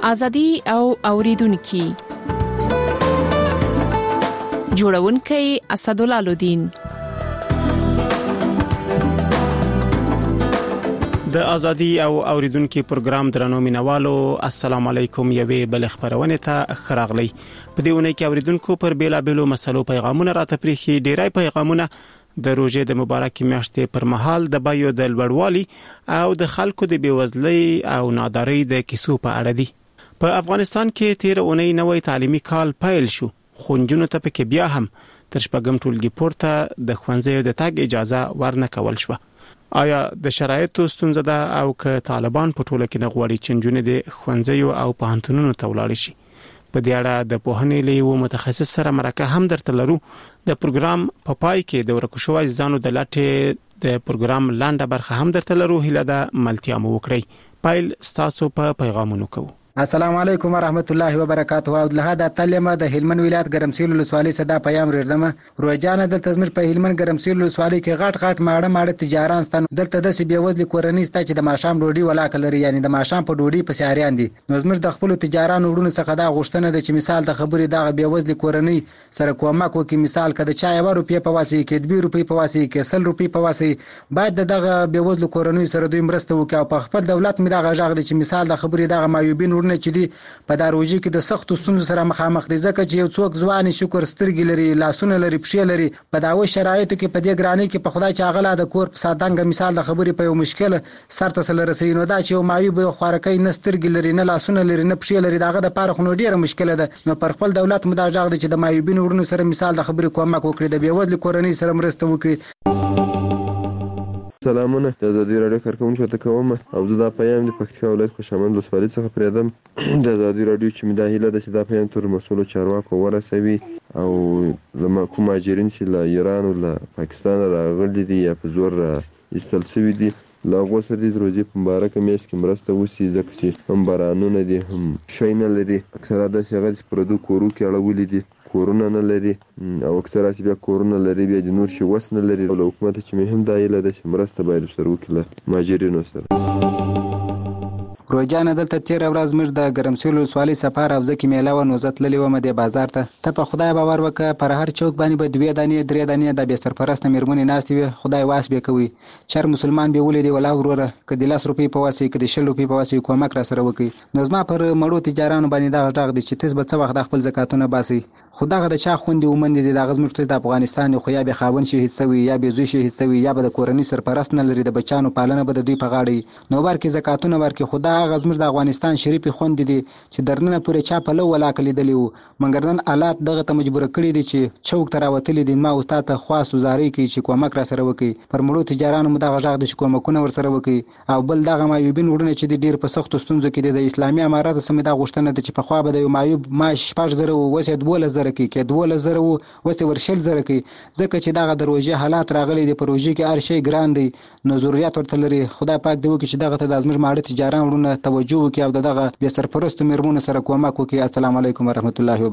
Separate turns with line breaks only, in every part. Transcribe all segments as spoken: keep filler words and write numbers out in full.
ازادي او اوریدونکو جوړونکي اسدالله الدین.
د ازادي او اوریدونکو پروګرام درنو مینوالو السلام علیکم. یوې بل خبرونه ته خراغلی په دې ونه کې اوریدونکو پر بیلا بیلو مسلو پیغامونه راته پریخي. ډیری پیغامونه د روزې د مبارک میاشتې پر مهال د بایو د لوړوالي او د خلکو د بیوزلۍ او نادارۍ د کیسو په اړه دي. په افغانستان کې تیر اونۍ نوې تعلیمي کال پیل شو، خو نجونو ته پکې بیا هم تر شپږم ټولګي پورته د ښوونځیو د تګ اجازه ورنکول شوه. آیا د شرایطو ستونزه ده او که طالبان په ټوله کې نه غواړي چې نجونې د ښوونځیو او پوهنتونونو ته ولاړ شي؟ په دې اړه د پوهنې له یو متخصص سره مرکه هم درته لرو. د پروګرام په پا پای کې د ورکو شوی ځانو د لټې د پروګرام لاندې برخه هم درته لرو. هیله ده ملتیا مو وکړئ. پایل ستاسو په پا پیغامونو کوو.
السلام علیکم ورحمت الله وبرکاته. او له دا تلمه د هلمند ولایت ګرمسیل ولسوالۍ صدا پیام ردمه روزانه دلته زمر په هلمند ګرمسیل ولسوالۍ کې غټ غټ ماړه ماړه تجاران ستن دلته د سی بیوزل کورنۍ ستا چې د ماشام ډوډۍ ولا کلري، یعنی د ماشام په ډوډۍ په سیاریان دي. نو زمر د خپل تجاران وړونو څخه دا غوښتنه ده چې مثال د خبرې د بیوزل کورنۍ سره کومک وکړي. مثال کده چا یو روپیه په واسي کې دوه روپیه په واسي کې سل روپیه په واسي باید دغه بیوزل کورنۍ سره دوی مرسته وکړي او په خپل دولت می دا غږ دي چې مثال د خبرې د مایوبین ورنه چې دي په داروجي کې د سختو ستونزو سره مخامخ دي، ځکه چې یو څوک ځواني شکر سترګې لري، لاسونه لري، پښې لري، په داوي شرایطو کې په دې ګرانۍ کې په خدای چې اغلا د کور په سادهنګ مثال د خبرې په یو مشکل سر ته سره رسي. نو دا چې یو مایوب خوارکۍ نه سترګې لري، نه لاسونه لري، نه پښې لري، داغه د پاره خو ډیره مشکله ده. نو پر خپل دولت مداجغ دي چې د مایوبین ورونو سره مثال د خبرې کومک وکړي، د بیوزل کورنۍ سره مرسته وکړي.
سلامونه، د ازادي راډیو کارکونکو ته کوم او زه دا پیام د پکتیکا ولایت خوشامند ولسوالۍ څخه پریدم. د ازادي راډیو چې مې دا هیله ده چې دا پیام تر مسؤلو چارواکو ورسوي او لمه کوم مهاجرین چې له ایران او له پاکستان راغلي دي یا په زور ایستل شوي دي له هغو سره د روزې په مبارکه میاشت کې مرسته وشي، ځکه چې هم بارانونه دي هم شی نه لري. اکثره داسې هغه چې پردو کورو کې اړولي دي، کورونه نه لري او اکثره چې بیا کورونه لري بیا د نور شي وس نه لري. او له حکومت چې مهم دا هیله ده چې مرسته باید ورسره وکړي له مهاجرینو سره.
روزانه دلته تیر ورځ مر د ګرمسیل ولسوالۍ سفر او ځکه میله و نو زت للی و مده بازار ته ته په خدای باور وکړه پر هر چوک باندې به دوی دانې درې دانې د به سرپرست میرمنې ناشتي وي، خدای واس به کوي. چر مسلمان به ولې دی ولا وروره کدي لاس روپی په واسي کدي شل روپی په واسي کومک را سره وکړي. نو زما پر مړو تجارانو باندې دا غږ دي چې تاسو به څه وخت خپل زکاتونه باسي. خدای د چا خوندې ومند دي د غزمرته د افغانستان خو یا به خاون شهید سوي یا به زوی شهید سوي یا به د کورنۍ سرپرست نه لري، د بچانو پالنه به د دوی په غاړه. نو ورکه زکاتونه ورکه خدای غزمر د افغانستان شریف خوند دي چې درنه پورې چا په لو ولا کلی دلیو مګر نن حالات دغه ته مجبور کړی دي چې چوک تر وتلی دي. ما او تاسو خاص وزاري کی چې کومک را سره وکي پر مړو تجارانو مدغه غږ دي چې کومکونه ور سره وکي. او بل دغه مایوبین وړونه چې ډیر په سختو ستونزو کې د اسلامي امارات سمې دا غوښتنه ده چې په خوا به د مایوب ماش شپږ زره وسه دوله زره کې کې دوله زره وسه ورشل زره کې، ځکه چې دغه د روزي حالات راغلي دي. په روزي کې هر شی ګران دي، نو ضرورت ورته لري. خدای پاک دی وکړي چې دغه ته د ازمر ماړه تجاران وړونه توجه وکړي او دغه به سرپرست میرمنو سره کومک وکړي. السلام علیکم ورحمت الله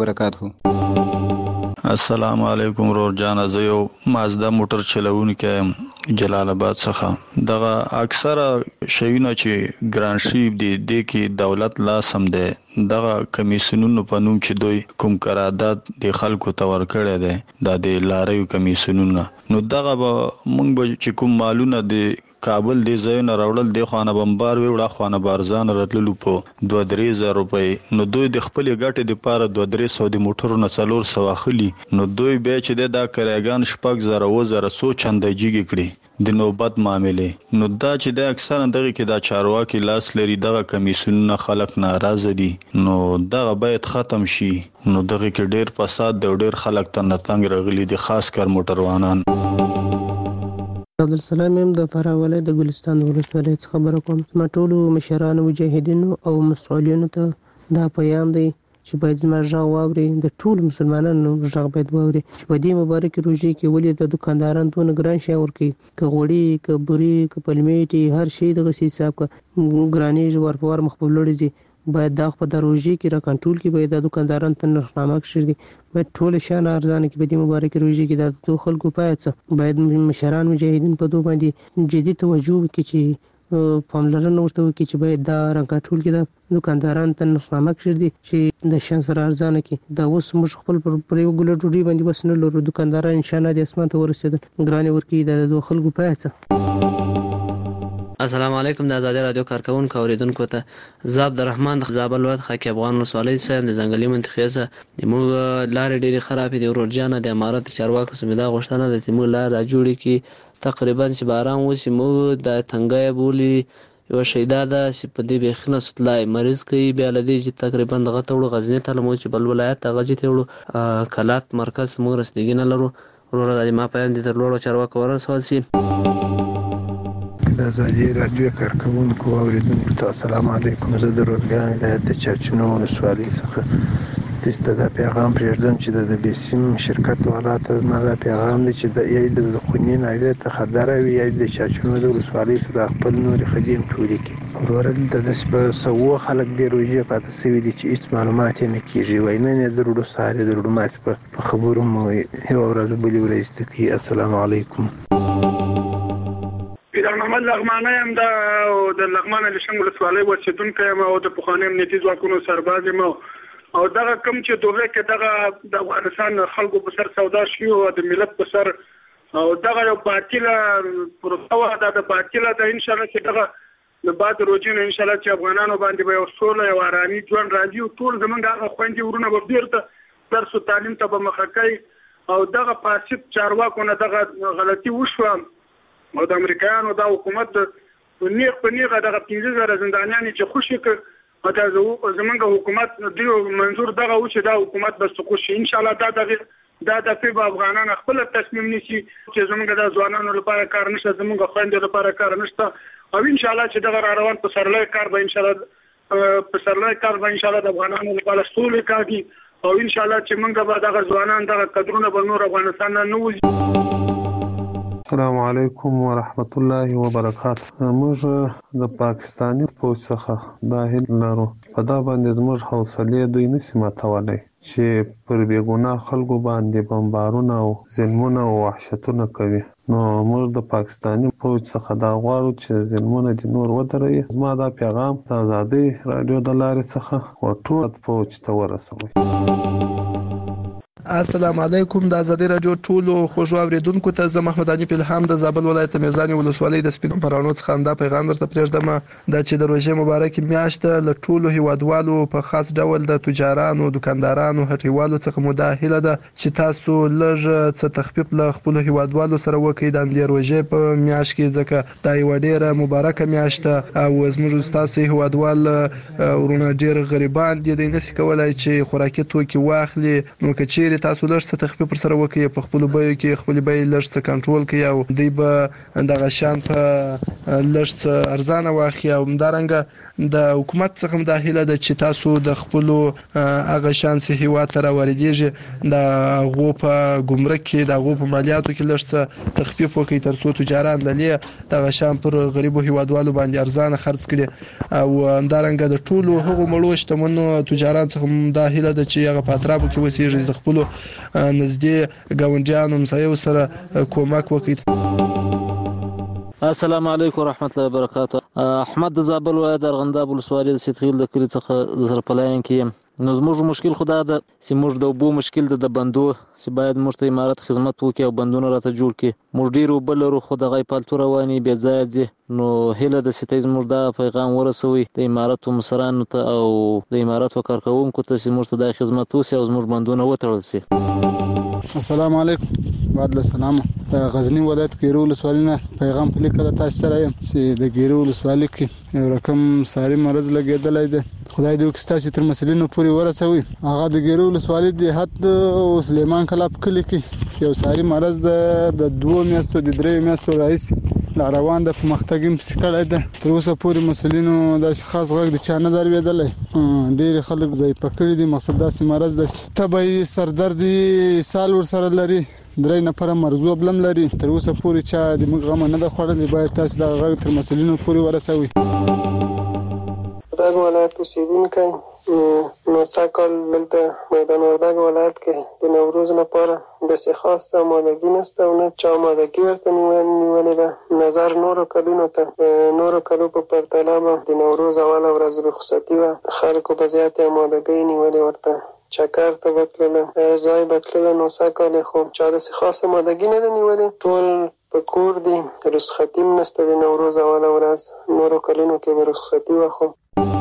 وبرکاته.
السلام علیکم رور جان، زه یو مازدا موټر چلوونکی جلال آباد څخه. دغه اکثره شیونه چې ګران شیپ دي د کې دولت لا سم ده، دغه کمیسیونونو په نوم چې دوی کوم قرارداد د خلکو ته ورکړی دی دا د لاریو کمیسیونونه، نو دغه به موږ به چې کوم مالونه د کابل دی ځایونه راوړل دی خوانه بمبار وی وړه خوانه بارزان راتللو په دوه درې زره روپۍ. نو دوی د خپل ګټې د پاره دوه درې سو د موټرو نه څلور سو اخلي، نو دوی بیا چې دا کراګان شپږ زره و زره سو چنده جیږي کړي د نوبت معاملې. نو دا چې د اکثر دغه کې دا چارواکي لاس لري، دغه کمیسیونونه خلک ناراضه دي، نو دغه باید ختم شي. نو دغه کې ډیر فساد دی، ډیر خلک ته نتنګ راغلي دي، خاص کر موټروانان.
عبدالسلام یم د فراه ولایت د ګلستان ولسوالۍ څخه خبره کوم. زما ټولو مشرانو مجاهدینو او مسؤلینو ته دا پیام دی چې باید زما غږ واوري، د ټولو مسلمانانو غږ باید واوري چې په دې مبارکې روژې کې ولې د دکاندارانو دونه ګران شی ورکوي، که غوړي که بوري که پلمېټې هر شی دغسې حساب که ګرانېږي ور په ور مخ په لوړې ځي. باید دا په د روژې کې را کنټرول کړي، باید د دکاندارانو ته نرخنامه کښېږدي دي، باید ټول شیان ارزانه کړي. په دې مبارکې روژې کې د دغو خلکو باید څه باید مشران مجاهدین په دو باندې جدي توجه وکړي چې پاملرنه ورته وکړي چې باید دا رنګاټول کې د دکاندارانو ته نرخنامه کېږدي چې د شان سره ارزانه کړي. دا اوس موږ خپل پر یو ګوله ډوډۍ باندې بس نه لرو، دکانداران انشاءالله د اسمان ته ورسېدل ګرانې ورکوي د دوه خلکو په هڅه.
السلام علیکم د آزادي رادیو کارکونکو اوریدونکو ته زه عبدالرحمن د زابل ولایت خاکی افغان ولسوالۍ صاحب د ځنګلي منطقې څخه د موږ لارې ډېرې خرابې دي. ورور جانه د امارت چارواکو څخه مې دا غوښتنه ده چې موږ لار راجوړې کړي، تقریبا چې باران وشي موږ د تنګی بولي یوه شیدا ده چې په دې بیخي نه سطلای مریض کوي، بیا له دې چې تقریبا دغه ته وړو غزني ته لمو چې بل ولایت هغه چې ته وړو کلات مرکز موږ رسیدګي نه لرو. وروره د ما پیام دې تر لوړو چارواکو ورسول شي.
د آزادي رادیو کارکونکو اوریدونکو ته السلام علیکم. زه د روزګان ولایت د چرچنو ولسوالۍ څخه تاسو ته دا پیغام پرېږدم چې د بیسیم شرکت والا ته ما دا پیغام دی چې د یا د خوني ناوې ته خطر وي یا د چرچنو د ولسوالۍ څخه خپل نور خدیم ټولې کړي. وروره دلته داسې په سوو خلک ډېر روژې پاتې شوي دي چې هېڅ معلومات یې نه کېږي. وایي نن یې د روډو سهار یې د روډو ماسې په خبرو مو یوه ورځ بلې ورځ ته کوي. السلام علیکم.
پیران محمد لغمانی یم د لغمان لشنګ ولسوالۍ اوسېدونکی یم او د پخواني امنیتي ځواکونو سرباز یم او دغه کوم چې دوغه کې دغه د افغانستان خلکو په سر سودا شي او د ملت په سر او دغه یو باطله پروسه وه، دا د باطله ده. انشاءالله چې دغه د بعد روجې نه انشاءالله چې افغانانو باندې به یو سوله یو ارامي ژوند راځي او ټول زمونږ هغه خویندې ورونه به بېرته درس و تعلیم ته به مخه کوي او دغه فاسد چارواکو نه دغه غلطي وشوه او د امریکایانو دا حکومت نیغ په نیغه دغه پنځه زره زندانیانې چې خوشي کړ او دا زمونږ حکومت دیو منظور دغه و چې دا حکومت به سقوط شي. انشاءالله دا دغه دا دفعې به افغانان خپل تصمیم نیسي چې زمونږ د ځوانانو لپاره کار نشته، زمونږ خویندو لپاره کار نشته او انشاءالله چې دغه را روان په سرلوی کار به انشاءالله په سرلوی کار به انشاءالله د افغانانو لپاره سولې کاږي او انشاءالله چې موږ به دغه ځوانان دغه قدرونه به نور افغانستان نه نه وځي.
السلام علیکم ورحمت الله وبرکاته. موږ د پاکستاني فوج څخه دا هیله لرو په دا باندې زموږ حوصلې دوی نشي ماتولی چې پر بېګناه خلکو باندې بمبارونه او ظلمونه او وحشتونه کوي. نو موږ د پاکستاني فوج څخه دا غواړو چې ظلمونه دې نور ودروي. زما دا پیغام د آزادۍ راډیو د لارې څخه و ټول فوج ته ورسوئ.
السلام علیکم. د آزادي رادیو ټولو خوږو اوریدونکو ته زه محمد علي پیلهام د زابل ولایت میزان ولسوالۍ د سپینو پرانو څخه دا پیغام درته پرېږدم دا چې د روژې مبارکې میاشت له ټولو هیوادوالو په خاص ډول د تجارانو، دکاندارانو، هټیوالو څخه مو دا هیله ده چې تاسو لږ څه تخفیف له خپلو هیوادوالو سره وکړئ د همدې روژې په میاشت کې، ځکه دا یوه ډېره مبارکه میاشت ده او زموږ ستاسې هیوادوال ورونه ډېر غریبان دي، دوی نشي کولی چې خوراکي توکي واخلي. نو که چیرې تاسو لږ څه تخفیف ورسره وکړئ په خپلو بیو کې خپلې بیې لږ څه کنټرول کړئ او دوی به دغه شیان په لږ څه ارزانه واخلي. او همدارنګه د حکومت څخه هم دا هیله ده چې تاسو د خپلو هغه شیان چې هیواد ته راواردېږي د هغو په ګمرک کې د هغو په مالیاتو کې لږ څه تخفیف وکړئ تر څو تجاران د دې دغه شیان پر غریبو هیوادوالو باندې ارزانه خرڅ کړي. او همدارنګه د ټولو هغو مړو شتمنو تجاران څخه هم دا هیله ده چې هغه په اطرافو کې اوسېږي د خپلو نږدې ګاونډیانو همسایو سره کومک وکړي.
السلام علیکم ورحمت الله وبرکاته. احمد د زابل ولایت ارغنداب ولسوالۍ د سیدخیل د کلي څخه د سرپلاین کې. نو زموږ مشکل خو دا ده چې موږ د اوبو مشکل ده د بندو چې باید موږ ته امارت خدمت وکړي او بندونه راته جوړ کړي. موږ ډېر اوبه لرو خو دغه یې پالتو روانې بې ځایه ځي. نو هیله ده چې ته زموږ دا پیغام ورسوئ د امارتو مشرانو ته او د امارتو کارکوونکو ته چې موږ ته دا خدمت وشي او زموږ بندونه وتړل شي.
السلام علیکم. بعد له سلامه. غزنی ولایت ګیرو ولسوالۍ نه پیغام په لیکه د تاسو سره یم چې د ګیرو ولسوالۍ کې یو رقم ساري مرض لګېدلی دی. خدای دې وکړي ستاسې تر مسلینو پورې ورسوي. هغه د ګیرو ولسوالۍ دیهات او سلیمان کلاب کلي کې یو ساري مرض د دوو میاشتو د دریو میاشتو راهیسې لا روان ده، په مختګ یې پسې کړی ده. تر اوسه پورې مسلینو داسې خاص غږ د چا نه در لوېدلی. ډېرې خلک ضعیفه کړي دي. مقصد داسې مرض ده چې تبه سردرد اسهال ورسره لري، درې نفره مرغوب لم لري. تر اوسه پورې چا د موږ غمه نه ده خوړلې. باید تاسو دغه غږ تر مسؤلینو پورې ورسوئ.
د ولایت اوسېدونکی نو ساکال دلته میدان وردګ ولایت کې د نوروز لپاره داسې خاص آمادګي نشته او نه چا آمادګي ورته نیولې ده. نظر نورو کلونو ته نورو کلو په پرتله به د نوروز اوله ورځ رخصتي وه، خلکو په زیاتې آمادګۍ نیولې ورته. چکر ته بتلله، هر ځای بتلله. نو ساکال خو چا داسې خاص آمادګي نه ده نیولې، ټول په کور دي. رخصتي هم نشته د نوروز اوله ورځ، نورو کلونو کې به رخصتي وه. خو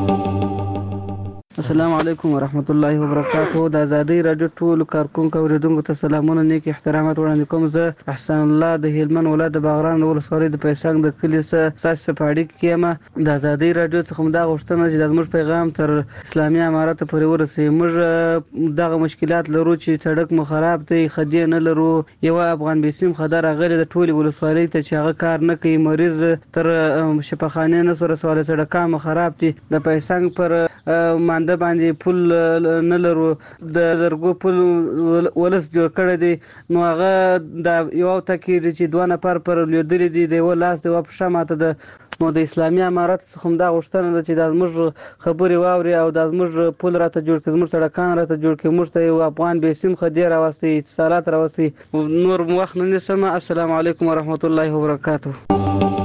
السلام علیکم ورحمت الله وبرکاته. د ازادۍ راډیو ټولو کارکونکو اوریدونکو ته سلامونه، نیک احترامات وړاندې کوم. زه احسان الله د هلمند ولایت د باغران ولسوالۍ د پیسنګ د کلي څخه ستاسو په اړیکه کې یم. د ازادۍ راډیو څخه موږ دا غوښتنه چې زموږ پیغام تر اسلامي امارت پورې ورسوي. موږ دغه مشکلات لرو چې سړک مو خراب دی، خدي نه لرو. یو افغان بیسیم خدای راغلی د ټولې ولسوالۍ ته چې هغه کار نه کوي، مریض تر شفاخانې نه سره سوال سړکان مو خراب دي. د پیسنګ پر مانده باندې پل نه لرو، د لرګو پل ولس جوړ کړی دی. نو هغه د یو تکي چې دوه نفر پر لیدلې دي، د یو لاس د واپس ماته د نو د اسلامي امارت څخه دا غوښتنه ده چې د موږ خبرې واوري او د موږ پل راته جوړ کړي، موږ سړکان راته جوړ کړي، موږ ته یو افغان بیسیم خدي راوستي، اتصالات راوستي. نور وخت نه نیسم. السلام علیکم ورحمت الله وبرکاته.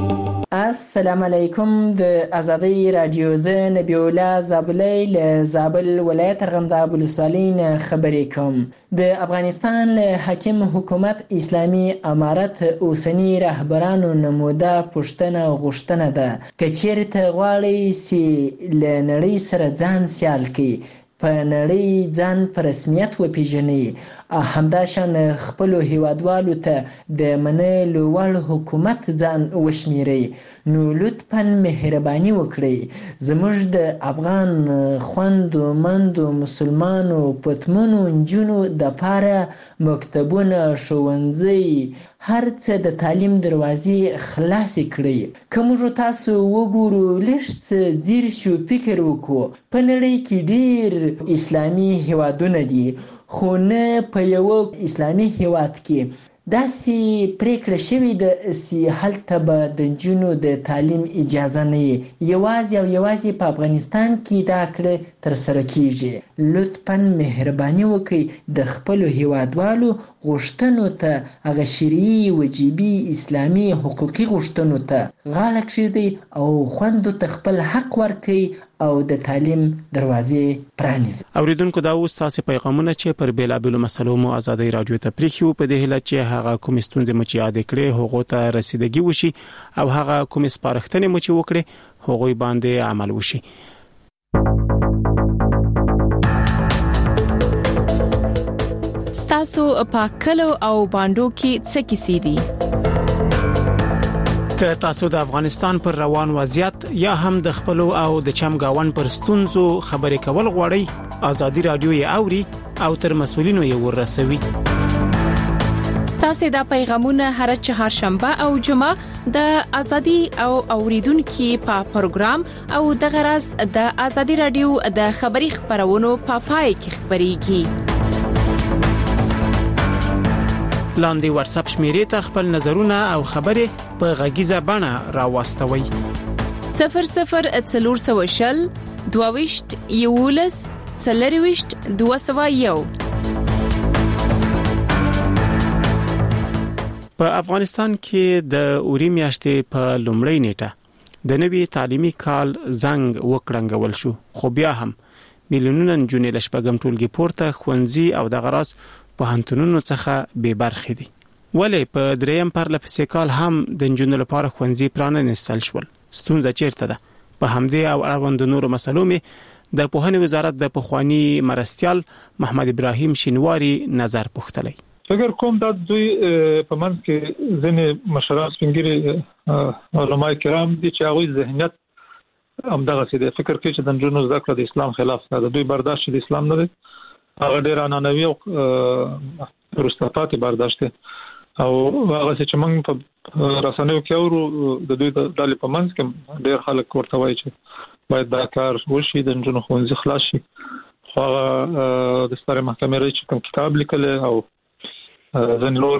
السلام علیکم. د ازادۍ راډیو زه نبی الله زابلی له زابل ولایت ارغنداب ولسوالۍ نه خبرې کوم. د افغانستان له حاکم حکومت اسلامي امارت اوسنی رهبرانو نموده پوښتنه غوښتنه ده که چیرته غواړي چې له نړۍ سره ځان سیال کړي، په نړۍ ځان په رسمیت وپیژني، همداشان خپلو هیوادوالو ته د منلو وړ حکومت ځان وشمیري، نو لطفاً مهرباني وکړئ زموږ د افغان خویندو مندو مسلمانو پتمنو نجونو دپاره مکتبونه، ښوونځي، هر څه د تعلیم دروازې خلاصې کړئ. که موږ تاسو وګورو، لږ څه ځیر شو، فکر وکړو. په نړۍ کې ډېر اسلامي هیوادونه دي، خو نه په یو اسلامي هیواد کې داسې پریکړه شوې ده چې هلته به د نجونو د تعلیم اجازه نه وي. یوازې او یوازې په افغانستان کې دا کړه ترسره کیږي. لطفاً مهرباني وکړئ د خپلو هیوادوالو غوښتنو ته، هغه شرعي وجیبي اسلامي حقوقي غوښتنو ته غاړه کېږدئ او خویندو ته خپل حق ورکړئ او د تعلیم دروازې پرانیزي.
اوریدونکو دا اوس تاسو پیغامونه چې پر بیلابېلو مسلو مو ازادۍ راډیو ته پریښیو، په دې هیله چې هغه کوم ستونزې مو چې یاد کړې هغه ته رسیدګي وشي او هغه کوم سپارښتنې مو چې وکړي هغه باندې عمل وشي.
تاسو په کلو او باندو کې څه کیسې دي؟
که تاسو د افغانستان پر روان وضعیت یا هم د خپل او د چمګاون پر ستونزو خبرې کول غواړئ، ازادي رادیو یې اوري او تر مسولینو یې ورسوي.
ستاسو د پیغامونه هر چهارشنبه او جمعه د ازادي او اوریدونکو په پروګرام او د غرض د ازادي رادیو د خبري خبرونو په پای کې خبريږي. لاندې واتس اپ شمیرې ته خپل نظرونه او خبرې په غږیزه بڼه راوستوي. صفر صفر څلور سوه شل دوه یولس څلرويشت دوه سوه یو.
په افغانستان کې د اوري میاشتې په لومړۍ نیټه د نوي تعلیمي کال زنګ وکړنګول شو، خو بیا هم میلیونونه نجونې له شپږم ټولګي پورته ښوونځي او د غراس په هنتونونو څخه بې برخې دي. ولې په دریم پرلپسې کال هم د نجونو لپاره ښوونځي پرانستل شول؟ ستونزه چیرته ده؟ په همدې او اړوند نورو مسلو مې د پوهنې وزارت د پخوانی مرستیال محمد ابراهیم شینواری نظر پوښتلی.
فکر کوم دا دوی په منځ کې ځینې مشران سپینګیري علماء کرام دي چې هغوی ذهنیت همدغه څه دی، فکر کوي چې د نجونو زده کړه د اسلام خلاف ده، د دوی برداشت د اسلام نه دی، هغه ډېر عنعنوي او وروسته پاتې برداشت دی. او هغه چې موږ په رسنیو کې اورو د دوی د ډلې په منځ کې ډېر خلک ورته وایي چې باید دا کار وشي، د نجونو ښوونځي خلاص شي. خو هغه د سترې محکمې رئیس چې کوم کتاب لیکلی او ځینې نور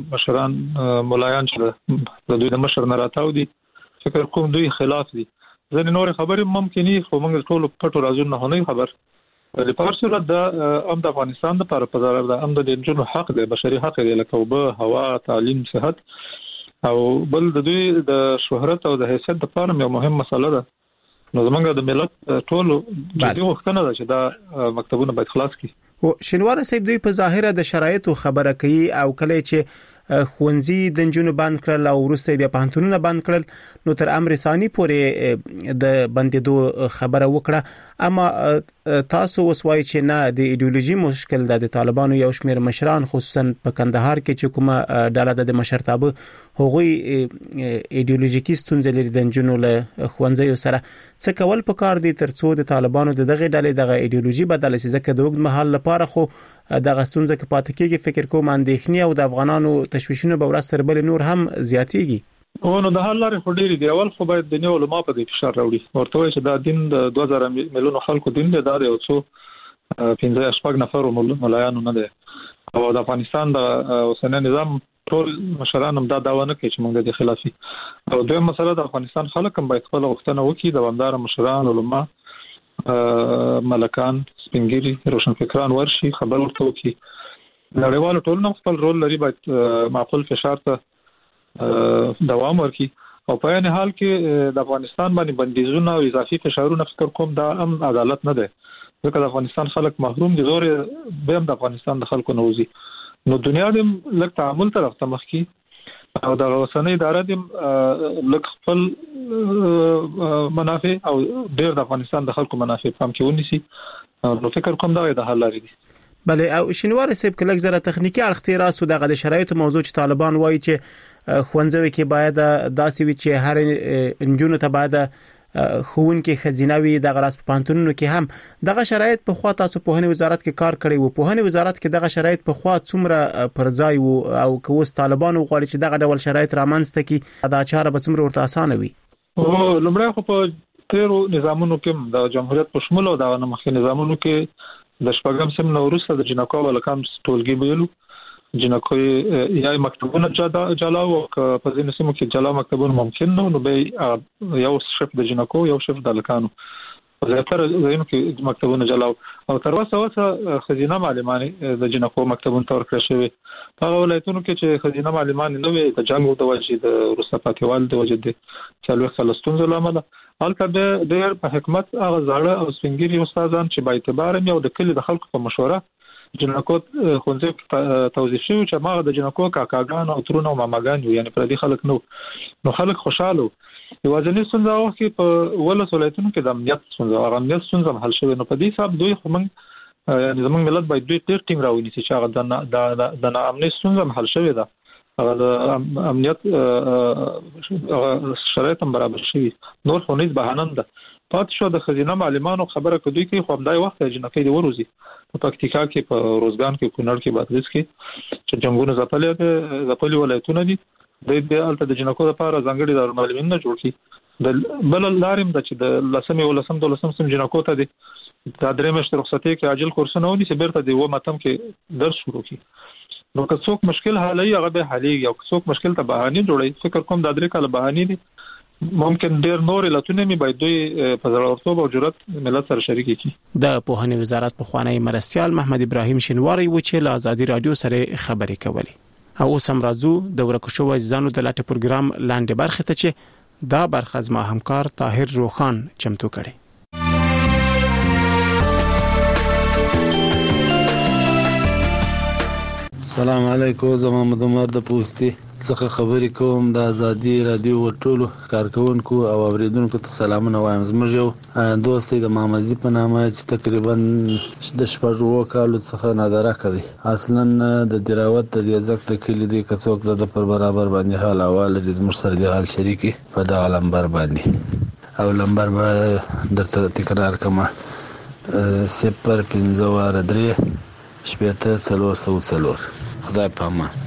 مشران ملایان چې د دوی د مشر نه راتاو دي، فکر کوم دوی خلاف دي، ځنې نور خبرې ممکني خو موږ ټول پټو رازونه نه خبر د پارسره د ام د افغانستان لپاره په ضرر ده ام د جنونو حق دی بشري حق دی لکه اوبه هوا تعلیم صحت او بل د دوی د شهرت او د حیثیت لپاره یو مهم مسله ده نو زمونږ د ملت ټول جدي وختنه ده چې دا مکتبونه باید خلاص کړي
او شینوار صاحب دوی په ظاهره د شرایطو خبره کوي او کله چې خوندزي د جنونو بند کړل او ورسته بیا پانتونونه بند کړل نو تر امر ثاني پورې د بندیدو خبره وکړه اما تاسو وسوای چې نه د ایدئولوژي مشکل د طالبانو یو شمیر مشران خصوصا په کندهار کې چې کومه ډاله د مشرتابه هغوی ایدئولوژیکي ستونزې لري د جنونو له خوندزي سره څه کول پکار دي ترڅو د طالبانو دغه ډلې دغه ایدئولوژي بدل شي ځکه د وګړو محل لپاره خو دغه ستونزه کې پاتې کېږي فکر کوم اندېښنې او د افغانانو تشویشونه به ورسره بل نور هم زیاتېږي
او نو د حل لارې خو ډېرې دی اول خو باید د نیو علماء په دې فشار راوړي ورته وایي چې دا دین د دوه زره میلیونو خلکو دین دی دا یو څو پنځه شپږ نفر مولایانو نه دی او د افغانستان د اوسنی نظام ټول مشران هم دا داوا نه کوي چې موږ د خلافي او دویم مسله د افغانستان خلک هم باید خپل غوښتنه وکړي د وندار مشران علماء ملکان سپینګری روشنفکران ورشي خبر ورته وکړي نړیوال ټولنه خپل رول لري باید معقول فشار ته دوام ورکړي او په یانه حال کې د افغانستان باندې بندیزونه او اضافي فشارونه فکر کوم دا هم عدالت نه ده ځکه د افغانستان خلک محروم دي زور به هم د افغانستان د خلکو نوځي نو دنیا دې لږ تعامل طرف ته مخ کی او د اوسنۍ اداره دې لږ خپل منافع او ډېر د افغانستان د خلکو منافع پام کې ونیسي نو فکر کوم دا د حل لري
بله او شینوار صاحب کله زره تخنیکی اړخ راسو دغه د شرایطو موضوع چې طالبان وایي چې خوندزوي کې باید داسې وي چې هر انجونو ته باید خون کې خزینوي د غراس په پانتونونو کې هم دغه شرایط په خوا تاسو په هني وزارت کې کار کړی وو په هني وزارت کې دغه شرایط په خوا څومره پرځای وو او کوس طالبان غواړي چې دغه ډول شرایط رامنځته کړي دا چاره به څومره ورته اسانه وي
او لمړی خو په تیرو نظامونو کې د جمهوریت په شمول او د مخکې نظامونو کې د شپږم سم نو وروسته د جنکو ولکم ټولګي ویلو جنکو یا مکتبونه جلاو په ځینو سیمو کې جلاو مکتبونه ممکن نو نو به یو شف د جنکو یو شف د لکانو زیاتره ځینو کې مکتبونه جلاو او تر اوسه اوسه خزینه معلومانه د جنکو مکتبونه تور کړی شوی په ولایتونو کې چې خزینه معلومانه نه وي د جنگ د وجې د رسپاتیوال د وجې د څلور خلستون زلامه البته د ډېر په حکمت هغه زړه او سپینګری استادان چې با اعتبار یو د کلی د خلکو په مشوره جنکو خونځي توظیف شو چې ما د جنکو کاکاګان او ترونه او ماماګان یعنی پر دې خلک نو نو خلک خوشاله یوازې څنګه او کې په ولس ولایتونو کې د امنیت څنګه هغه امنیت څنګه حل شوی نو په دې حساب دوی خو موږ یعنی زموږ ملت باید دوی ډېر ټینګ راوړي چې هغه د د د امنیت څنګه حل شوی دا هغه د امنیت شرایط هم برابر شي نور خو نه بهانه ده پات شو د خزینه معلومانو خبره کوي کې خو همدای وخت جنکې دی وروزي په پکتیکا کې په روزګان کې کونړ کې بادغیس کې چې جنگونه زپلې زپلې ولایتونه دي د دې الته د جنکو لپاره ځانګړي د معلومین نه جوړ کی د بل لارم د چې د لسمې ولسم د لسم سم جنکو ته دي د درې مشت رخصتي کې عاجل کورسونه ونی چې بیرته دی و ماتم کې درس شروع کی نو که څوک مشکل حالي هغه به حالي یو څوک مشکل ته بهانه جوړي فکر کوم د درې کال بهانه دي ممکن ډیر نور لاتونه می باید دوی په ضرورتوب او جرأت ملت سره شریک کی
د پوهنې وزارت په خوانی مرستيال محمد ابراهیم شینواری و چې له ازادي رادیو سره خبرې کولې او سم راځو د ورکشو ځانو د لاټ پروګرام لاندې برخه ته چې دا برخه زما همکار طاهر روخان چمتو کړي
السلام علیکم زما محمد عمر د پوسټي څخه خبرې کوم د ازادي رادیو ټولو کارکونکو او اوریدونکو ته سلامونه وایم زموږ یو دوست د مامزي په نامه چې تقریبا د شپږو کالو څخه نادره کوي اصلا د دراوت د یزک د کلی دی کڅوک د پر برابر باندې حال اول د زموږ سره د حال شریکي په د لمبر باندې او لمبر به درته تکرار کما صفر پنځه واره درې شپږ څلور سو څلور خدای پامان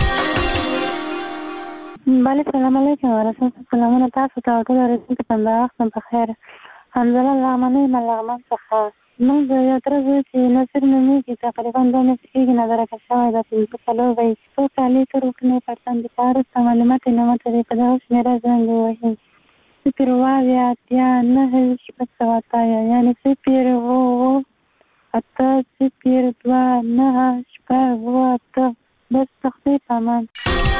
بله سلام علیکم ورحمت سلامونه تاسو ته ټول ورته پنده وخت په خیر حمزه الله منی ملغمن څخه نو د یو تر چې نصر مې کې تقریبا د مې کې نظر راکښه ده چې په لور وي څو کالي تر وکنه پرتند پاره معلومات نه مته په داس مې راځي وایي صفر اویا اتیا نهه شپږ سوه اته اویا یعنې صفر اوه اوه اته صفر دوه نهه شپږ اوه اته. بس تخفیف امان.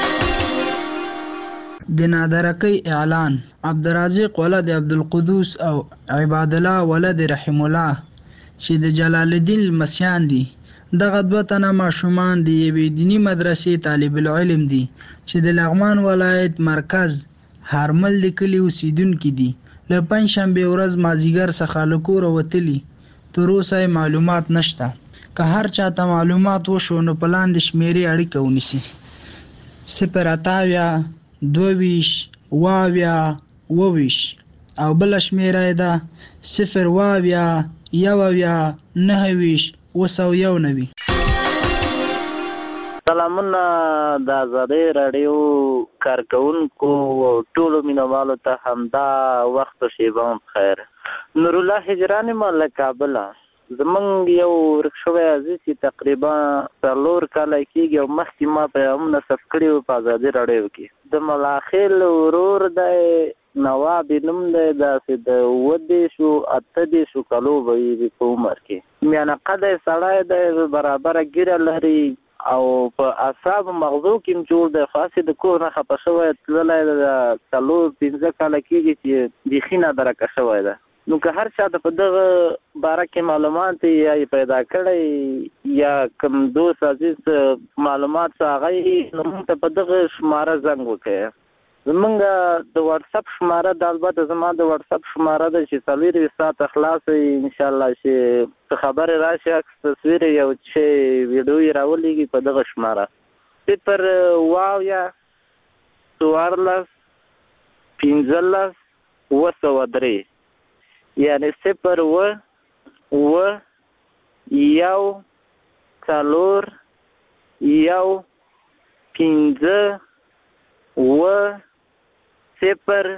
د نادرکۍ اعلان. عبدالرازق ولد عبدالقدوس او عباد الله ولد رحم الله چې د جلال الدین لمسیان دي. دغه دوه تنه ماشومان د یوې دیني مدرسې طالب العلم دي چې د لغمان ولایت مرکز هارمل د کلي اوسیدونکي دي. له پنجشنبې ورځ مازدیګر څخه له کوره وتلي. تر اوسه معلومات نشته. که هر چاته معلومات وشو نو په لاندې شمیرې اړیکه ونیسي: صفر اته اویا دوه ویشت اوه اویا اوه ویشت او بله شمیره یې ده صفر اوه اویا یو اویا نهه ویشت اوه سوه یو نوي.
سلامونه د آزادۍ راډیو کارکوونکو او ټولو مینوالو ته همدا وخت و شیبه هم بخیر. نورالله هجران یم له کابله. زمونږ یو ورک شوی عزیز چې تقریبا څلور کاله کېږي او مخکې ما پیغامونه ثبت کړي وو په ازادي راډیو کې. د ملاخیل ورور دی نواب نوم دی، داسې د اووه دېرشو اته دېرشو کالو به وي په عمر کې. میانه قده سړی دی، برابره ګیره لري او په اعصابو مغزو کې هم جوړ دی. خو هسې د کور نه خفه شوی تللی د څلور پنځه کاله کېږي چې بیخي نادرکه شوی ده. نو که هر چا ته په دغه باره کې معلومات یا یې پیدا کړی یا کوم دوست عزیز معلومات څه هغه یې نو موږ ته په دغه شماره زنګ وکړئ. زمونږ د واتساپ شماره د البته زما د واتساپ شماره ده چې څلورویشت ساعته خلاصه وي انشاءالله چې څه خبرې راشي عکس تصویر یو چې ویډیو یې راولېږي په دغه شماره صفر اوه اویا څوارلس پنځلس اوه سوه درې یعنی صفر اوه اوه یو څلور یو پنځه اوه صفر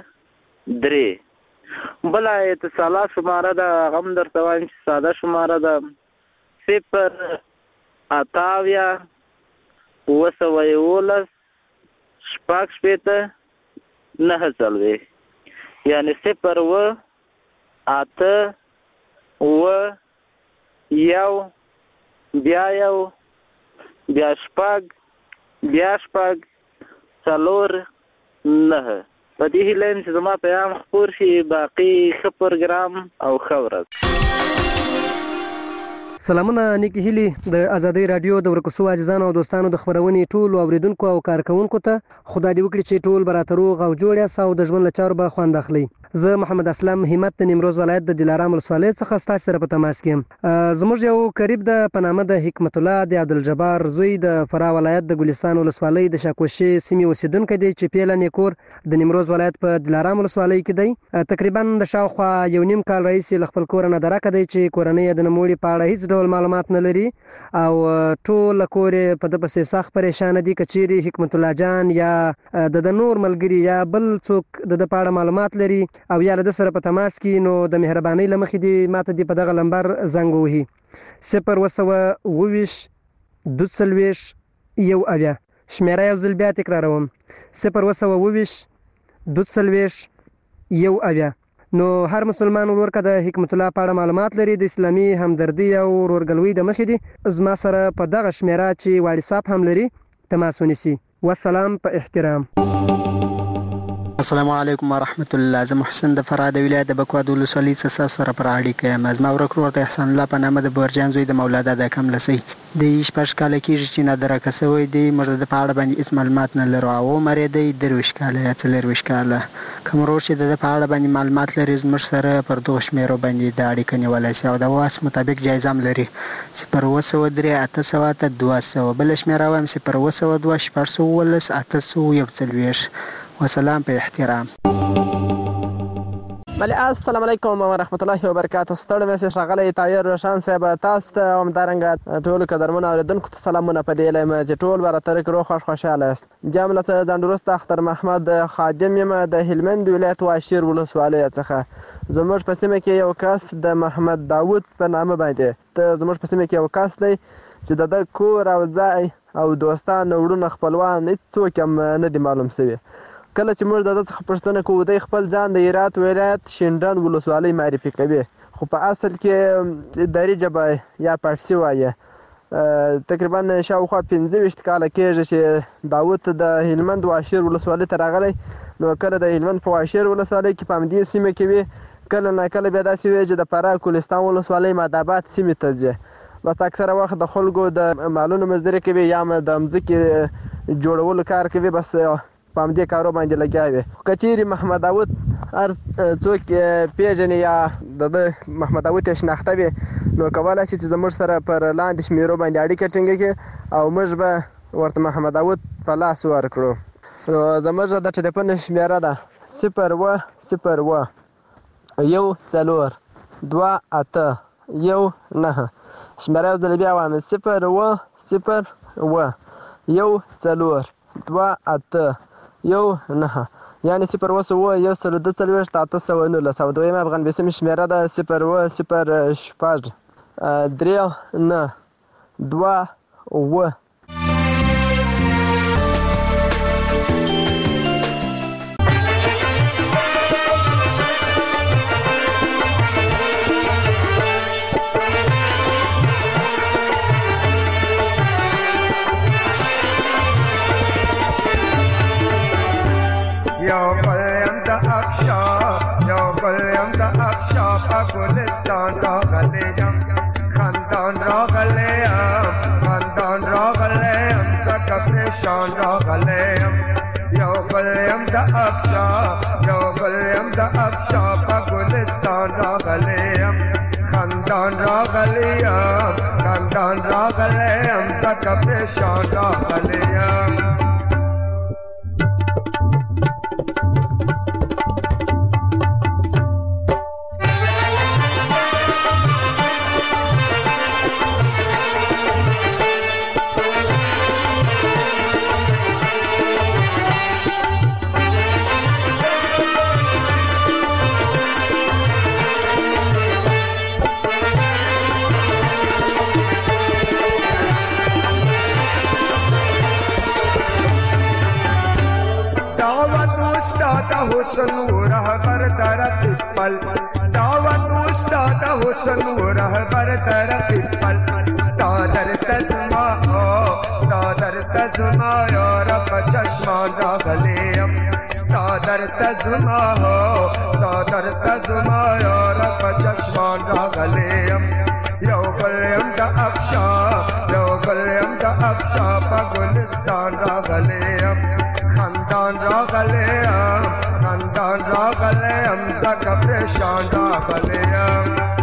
درې. بله اتصالات شماره ده هغه هم درته وایم چې ساده شماره ده صفر اته اویا اوه سوه یولس شپږ شپېته نهه څلوېښت یعنې صفر اوه اته اوه یو بیا یو بیا شپږ بیا شپږ څلور نهه. په دې هیله یم چې زما پیغام خپور شي. باقي ښه پروګرام او ښه ورځ.
سلامونه نیکې هیلې د ازادۍ راډیو د ورکو شوو عزیزانو او دوستانو د خپرونې ټولو اوریدونکو او کارکوونکو ته خدای دې وکړي چې ټول به راته روغ او جوړ یاست او د ژوند له چارو به خوند اخلئ. زه محمد اسلم همت د نیمروز ولایت د دلارام ولسوالۍ څخه ستاسو سره په تماس کې یم. زموږ یو قریب د په نامه د حکمت الله د عبدالجبار زوی د فراه ولایت د ګلستان ولسوالۍ د شاکوشې سیمې اوسیدونکی دی چې پیله نیکور د نیمروز ولایت په دلارام ولسوالۍ کې دی. تقریبا د شاوخوا یو نیم کال راهیسې له خپل کوره نه درکه دی چې کورنۍ یې د نوموړي په اړه هیڅ ډول معلومات نه لري او ټول کور یې په ده پسې سخت پریشانه دي. که چیرې حکمت الله جان یا د د نور ملګري یا بل څوک د ده په اړه معلومات لري او یا له ده سره په تماس کې نو د مهربانۍ له مخې دې ماته دې په دغه لمبر زنګ ووهي صفر اوه سوه اوه ویشت دوه څلوېښت یو اویا. شمېره یو ځل بیا تکراروم صفر اوه سوه اوه ویشت دوه څلوېښت یو اویا. نو هر مسلمان ورور که د حکمت الله په اړه معلومات لري د اسلامي همدردي او ورورګلوۍ د مخې دې زما سره په دغه شمېره چې واټساپ هم لري تماس ونیسي. والسلام په احترام.
السلام علیکم ورحمت الله. زه محسن د فراه د ولایت د بکوا د ولسوالۍ څخه ستاسو سره پر اړیکه یم. زما ورک ورور د احسان الله په نامه د بورجان زوی د مولا دادا کملسی دی شپږ کاله کېږي چې نادرکه شوی دی. موږ د په اړه باندې هېڅ معلومات نه لرو او عمر یې دی درویشت کاله یا څلېرویشت کاله. کوم ورور چې د ده په اړه باندې معلومات لري زموږ سره پر دغو شمېرو باندې د اړیکه نیولی شي او د واس مطابق جایزه هم لري صفر اوه سوه درې اته سوه اته دوه سوه. بله شمېره وایم صفر اوه سوه دوه شپږ سوه اوولس اته سوه یو څلوېښت. وسلام په احترام.
بله السلام علیکم ورحمت الله وبرکاته. ستړی مې ښاغلی طاهر روشن صاحب تاسو ته همدارنګه ټولو قدرمنو اورېدونکو ته سلامونه په دې یم چې ټول به راته روغ خوښ خوشحاله یاست. بیا هم له ځانډروسته اختر محمد خادم یم د هلمند ولایت واشیر ولسوالۍ څخه. زموږ په سیمه کې یو کس د محمد داود په نامه باندې ته زموږ په سیمه کې یو کس دی چې د ده کور او ځای او دوستان وروڼه خپلوان هېڅ څوک هم نه دي معلوم شوي کله چې موږ د ده څخه پوښتنه کوو دی خپل ځان د هرات ولایت شینډنډ ولسوالۍ معرفي کوي، خو په اصل کې دري ژبه یا پارسي وایي. تقریبا شاوخوا پنځه ویشت کاله کېږي چې داود د هلمند واشیر ولسوالۍ ته راغلی. نو کله د هلمند په واشیر ولسوالۍ کې په همدې سیمه کې وي، کله ناکله بیا داسې وي چې د فراه کوهستان ولسوالۍ مادآباد سیمې ته ځي. بس اکثره وخت د خلکو د مالونو مزدوري کوي یا هم د مځکې جوړولو کار کوي، بس په همدې کارو باندې لګیا وي. که چیرې محمد داود هر څوک پیژني یا د ده محمد داود یې شناخته وي، نو کولی شي چې زموږ سره پر لاندې شمېرو باندې اړیکه ټینګه کړي او موږ به ورته محمد داود په لاس ورکړو. نو زموږ د ټلیفون شمېره ده صفر اوه صفر اوه یو څلور دوه اته یو نهه. شمېره یو ځل بیا وایم صفر اوه صفر اوه یو څلور دوه اته یو نهه، یعنې صفر اوه اوه یو سل دوه څلوېښت اته سوه نولس. او دویمه افغان بیسیم شمېره ده صفر اوه صفر شپږ درې نه دوه اوه.
یا قلم دا افشا یا قلم دا افشا پا گلستان را غلیم خاندان را غلیم خاندان را غلیم زکا پریشان را غلیم یا قلم دا افشا یا قلم دا افشا پا گلستان را غلیم خاندان را غلیم خاندان را غلیم زکا پریشان را غلیم. حسن و رهبر در پل دعوت استاد حسن و رهبر در پل استادر تزما استادر تزما یا رب چشمان را غلیم استادر تزما استادر تزما یا رب چشمان را غلیم یو غلیم دا افشا یو غلیم دا افشا پا گلستان را غلیم خاندان را غلیم خاندان را غلیم زکا پریشان را غلیم.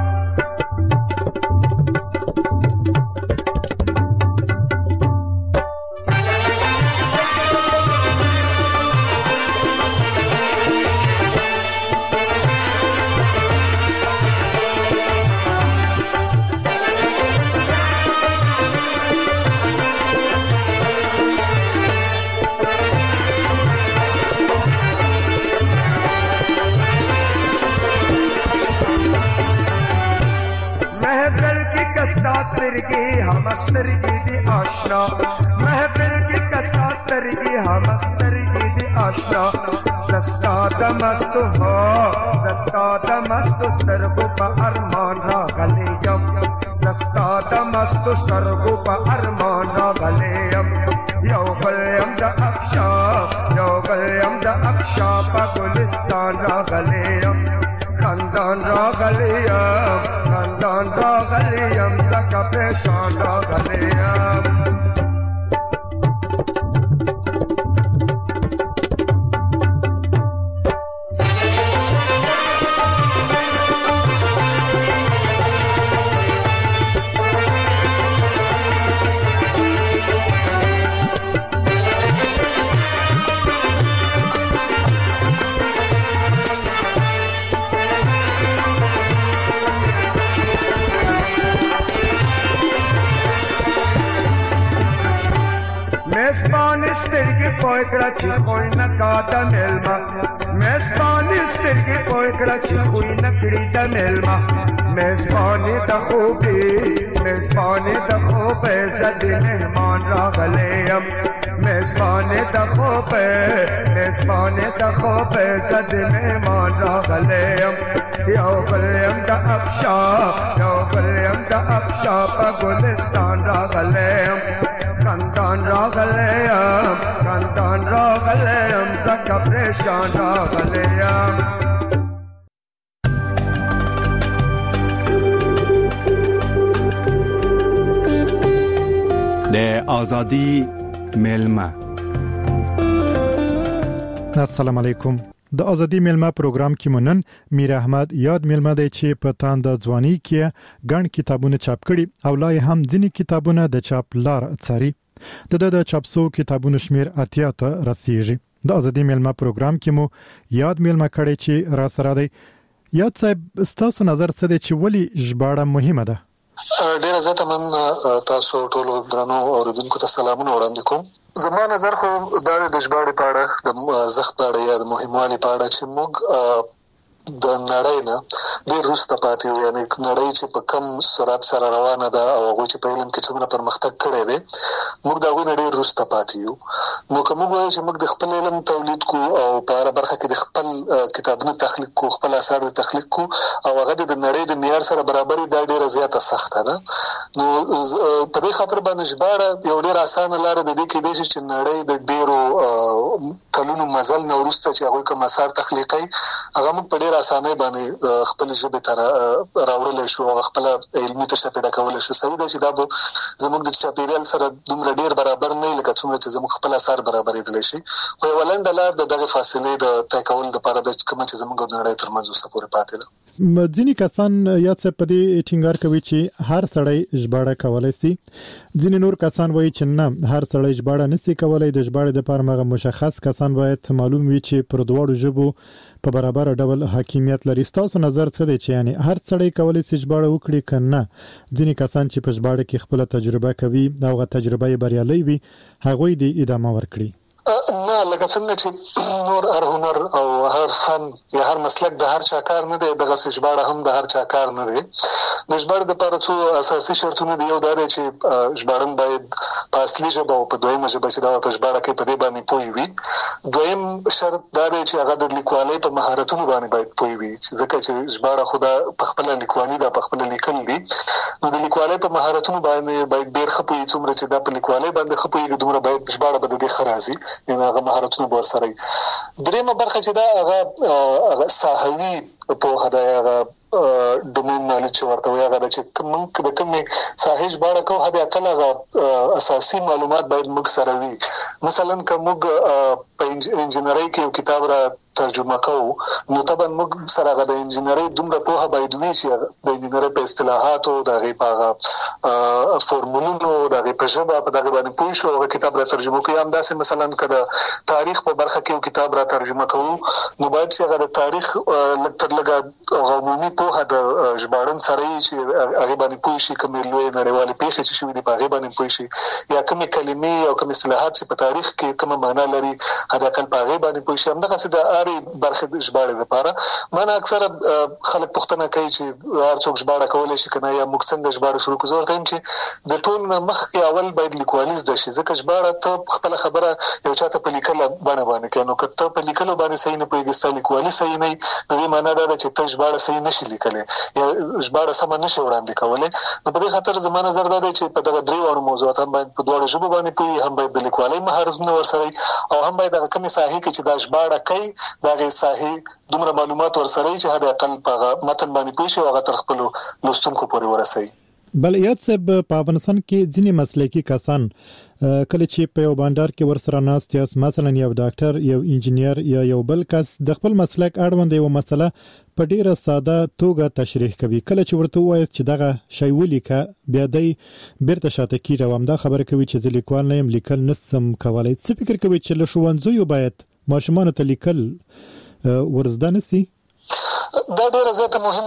سترگی هم سترگی دی آشنا محفل کی کسا سترگی هم سترگی دی آشنا زستاد مست ہو زستاد مست سترگو پا ارمان را غلیم زستاد مست سترگو پا ارمان را غلیم یو غلیم دا افشا یو غلیم دا افشا پا گلستان را غلیم خاندان را غلیم خاندان را غلیم زکا پریشان را غلیم. Mesbani stergi poikra chi khoi na kada melma Mesbani stergi poikra chi khoi na krita melma Mesbani da khobi Mesbani da khobe zad mehman ra ghaleyam میزبان دخوب میزبان دخوب زد میمان راغلیم یا گلیم دا افشا یا گلیم دا افشا پا گلستان راغلیم خندان راغلیم خندان راغلیم زکا پریشان راغلیم
د آزادی میلمه.
السلام علیکم. د ازادي میلمه پروګرام کې مونن میر احمد یاد میلمه دی چې په تاند ځواني کې ګڼ کتابونه چاپ کړي او لا هم ځینې کتابونه د چاپ لار څاري. د د چاپسو کتابونو شمیر اتیا ته رسیږي. د ازادي میلمه پروګرام کې مو یاد میلمه کړي چې را سره دی. یاد صاحب ستاسو نظر څه دی چې ولی ژباړه مهمه ده؟
ډیره زه ته من تاسو ټول درنو اوریدونکو ته سلامونه وړاندې کوم. زما نظر خو دا د ژباړې په اړه د زخ په اړه یا د مهموالي په اړه چې موږ د نړۍ نه ډېر وروسته پاتې یو، یعنې نړۍ چې په کم سرعت سره روانه ده او هغوی چې په علم کې څومره پرمختګ کړی دی موږ د هغوی نه ډېر وروسته پاتې یو. نو که موږ وایو چې موږ د خپل علم تولید کو او په هره برخه کې د خپل کتابونه تخلیق کو، خپل اثار د تخلیق کو او هغه د نړۍ د معیار سره برابري، دا ډېره زیاته سخته ده. نو په دې خاطر باندې ژباړه یو ډېر اسانه لاره د دې کېدای شي چې نړۍ د ډېرو کلونو مزل نه وروسته چې هغوی کوم اثار تخلیقوي هغه موږ په ډېر اسانه باندې خپل ژبه ته راوړل شو او خپل علمي تشه پیدا کول شو. صحیح ده چې دا به زموږ د چاپیریال سره دومره ډیر برابر نه لکه څومره چې زموږ خپل اثار برابرېدلی شي، خو یوه لنډه لار د دغې فاصلې د طی کولو دپاره ده کومه چې زموږ د نړۍ تر منځ اوسه پورې پاتې ده.
ځینې کسان یاد څه په دې ټینګار کوي چې هر سړی ژباړه کولی سي، ځینې نور کسان وایي چې نه هر سړی ژباړه نسي کولی. د ژباړې دپاره هغه مشخص کسان باید معلوم وي چې پر دواړو ژبو په برابر ډول حاکمیت لري. ستاسو نظر څه دی چې یعنی هر سړی کولی سي ژباړه وکړي که نه ځینې کسان چې په ژباړه کې خپله تجربه کوي او هغه تجربه یې بریالۍ وي هغوی دې ادامه ورکړي؟
نه، لکه څنګه چې نور هر هنر او هر فن یا هر مسلک د هر چا کار نه دی، دغسې ژباړه هم د هر چا کار نه دی. د ژباړې دپاره څو اساسي شرطونه دي. یو دا دی چې ژباړن باید په اصلي ژبه او په دویمه ژبه چې دا ورته ژباړه کوي په دې باندې پوه وي. دویم شرط دا دی چې هغه د لیکوالۍ په مهارتونو باندې باید پوه وي، ځکه چې ژباړه خو دا په خپله لیکوالي ده، په خپله لیکل دي. نو د لیکوالۍ په مهارتونو باندې باید ډېر ښه پوهېږي. څومره چې دا په لیکوالۍ باندې ښه پوهېږي دومره باید ژباړه به د دې ښه راځي، یعنې هغه مهارتونه به ورسره وي. درېیمه برخه چې دا هغه هغه ساحوي پوهه ده، هغه ډومین نالج چې ورته وایي، هغه چې موږ د کومې ساحې ژباړه کوو حد اقل هغه اساسي معلومات باید موږ سره وي. مثلا که موږ په انجینرۍ کې یو کتاب را ترجمه کوو نو طبعا موږ سره هغه د انجینرۍ دومره پوهه باید وي چې د انجینرۍ په اصطلاحاتو، د هغې په هغه فورمولونو، د هغې په ژبه په دغې باندې پوه شو هغه کتاب را ترجمه کوي. همداسې مثلا که د تاریخ په برخه کې یو کتاب را ترجمه کوو نو باید چې هغه د تاریخ لږ تر لږه عمومي پوهه د ژباړن سره وي چې هغې باندې پوه شي، کومې لویې نړیوالې پېښې چې شوي دي په هغې باندې پوه شي، یا کومې کلمې او کوم اصطلاحات چې په تاریخ کې کومه معنا لري حد اقل په هغې باندې پوه شي. همدغسې د هرې برخې د ژباړې دپاره ما نه اکثره خلک پوښتنه کوي چې هر څوک ژباړه کولی شي که نه، یا موږ څنګه ژباړه شروع کړو. زه ورته وایم چې د ټول نه مخکې اول باید لیکوالي زده شي، ځکه ژباړه ته خپله خبره یو چا ته په لیکله بڼه باندې کوي. نو که ته په لیکلو باندې صحیح نه پوهېږې، ستا لیکوالي صحیح نه وي، د دې معنا دا ده چې ته ژباړه صحیح نه شي لیکلی یا ژباړه سمه نه شي وړاندې کولی. نو په دې خاطر زما نظر دا دی چې په دغه درې واړو موضوعات هم باید په دواړو ژبو باندې پوهېږي، هم باید د لیکوالۍ مهارتونه ورسره وي او هم باید هغه کومې ساحې کې چې دا ژباړه کوي د هغې ساحې دومره معلومات ورسره وي چې حد اقل په هغه متن باندې پوه شي او هغه تر خپلو لوستونکو پورې ورسوي.
بل یاد صاحب په افغانستان کې ځینې مسلکي کسان کله چې په یو بانډار کې ورسره ناست یاست، مثلا یو ډاکټر، یو انجینیر یا یو بل کس د خپل مسلک اړوند یوه مسله په ډیره ساده توګه تشریح کوي، کله چې ورته ووایاست چې دغه شی ولیکه بیا دی بیرته شاته کېږي او همدا خبره کوي چې زه لیکوال نه یم، لیکل نسم کولی. څه فکر کوي چې له ښوونځیو باید ماشومانو ته لیکل ورزده نه سي؟
دا ډیره زیاته مهمه ده.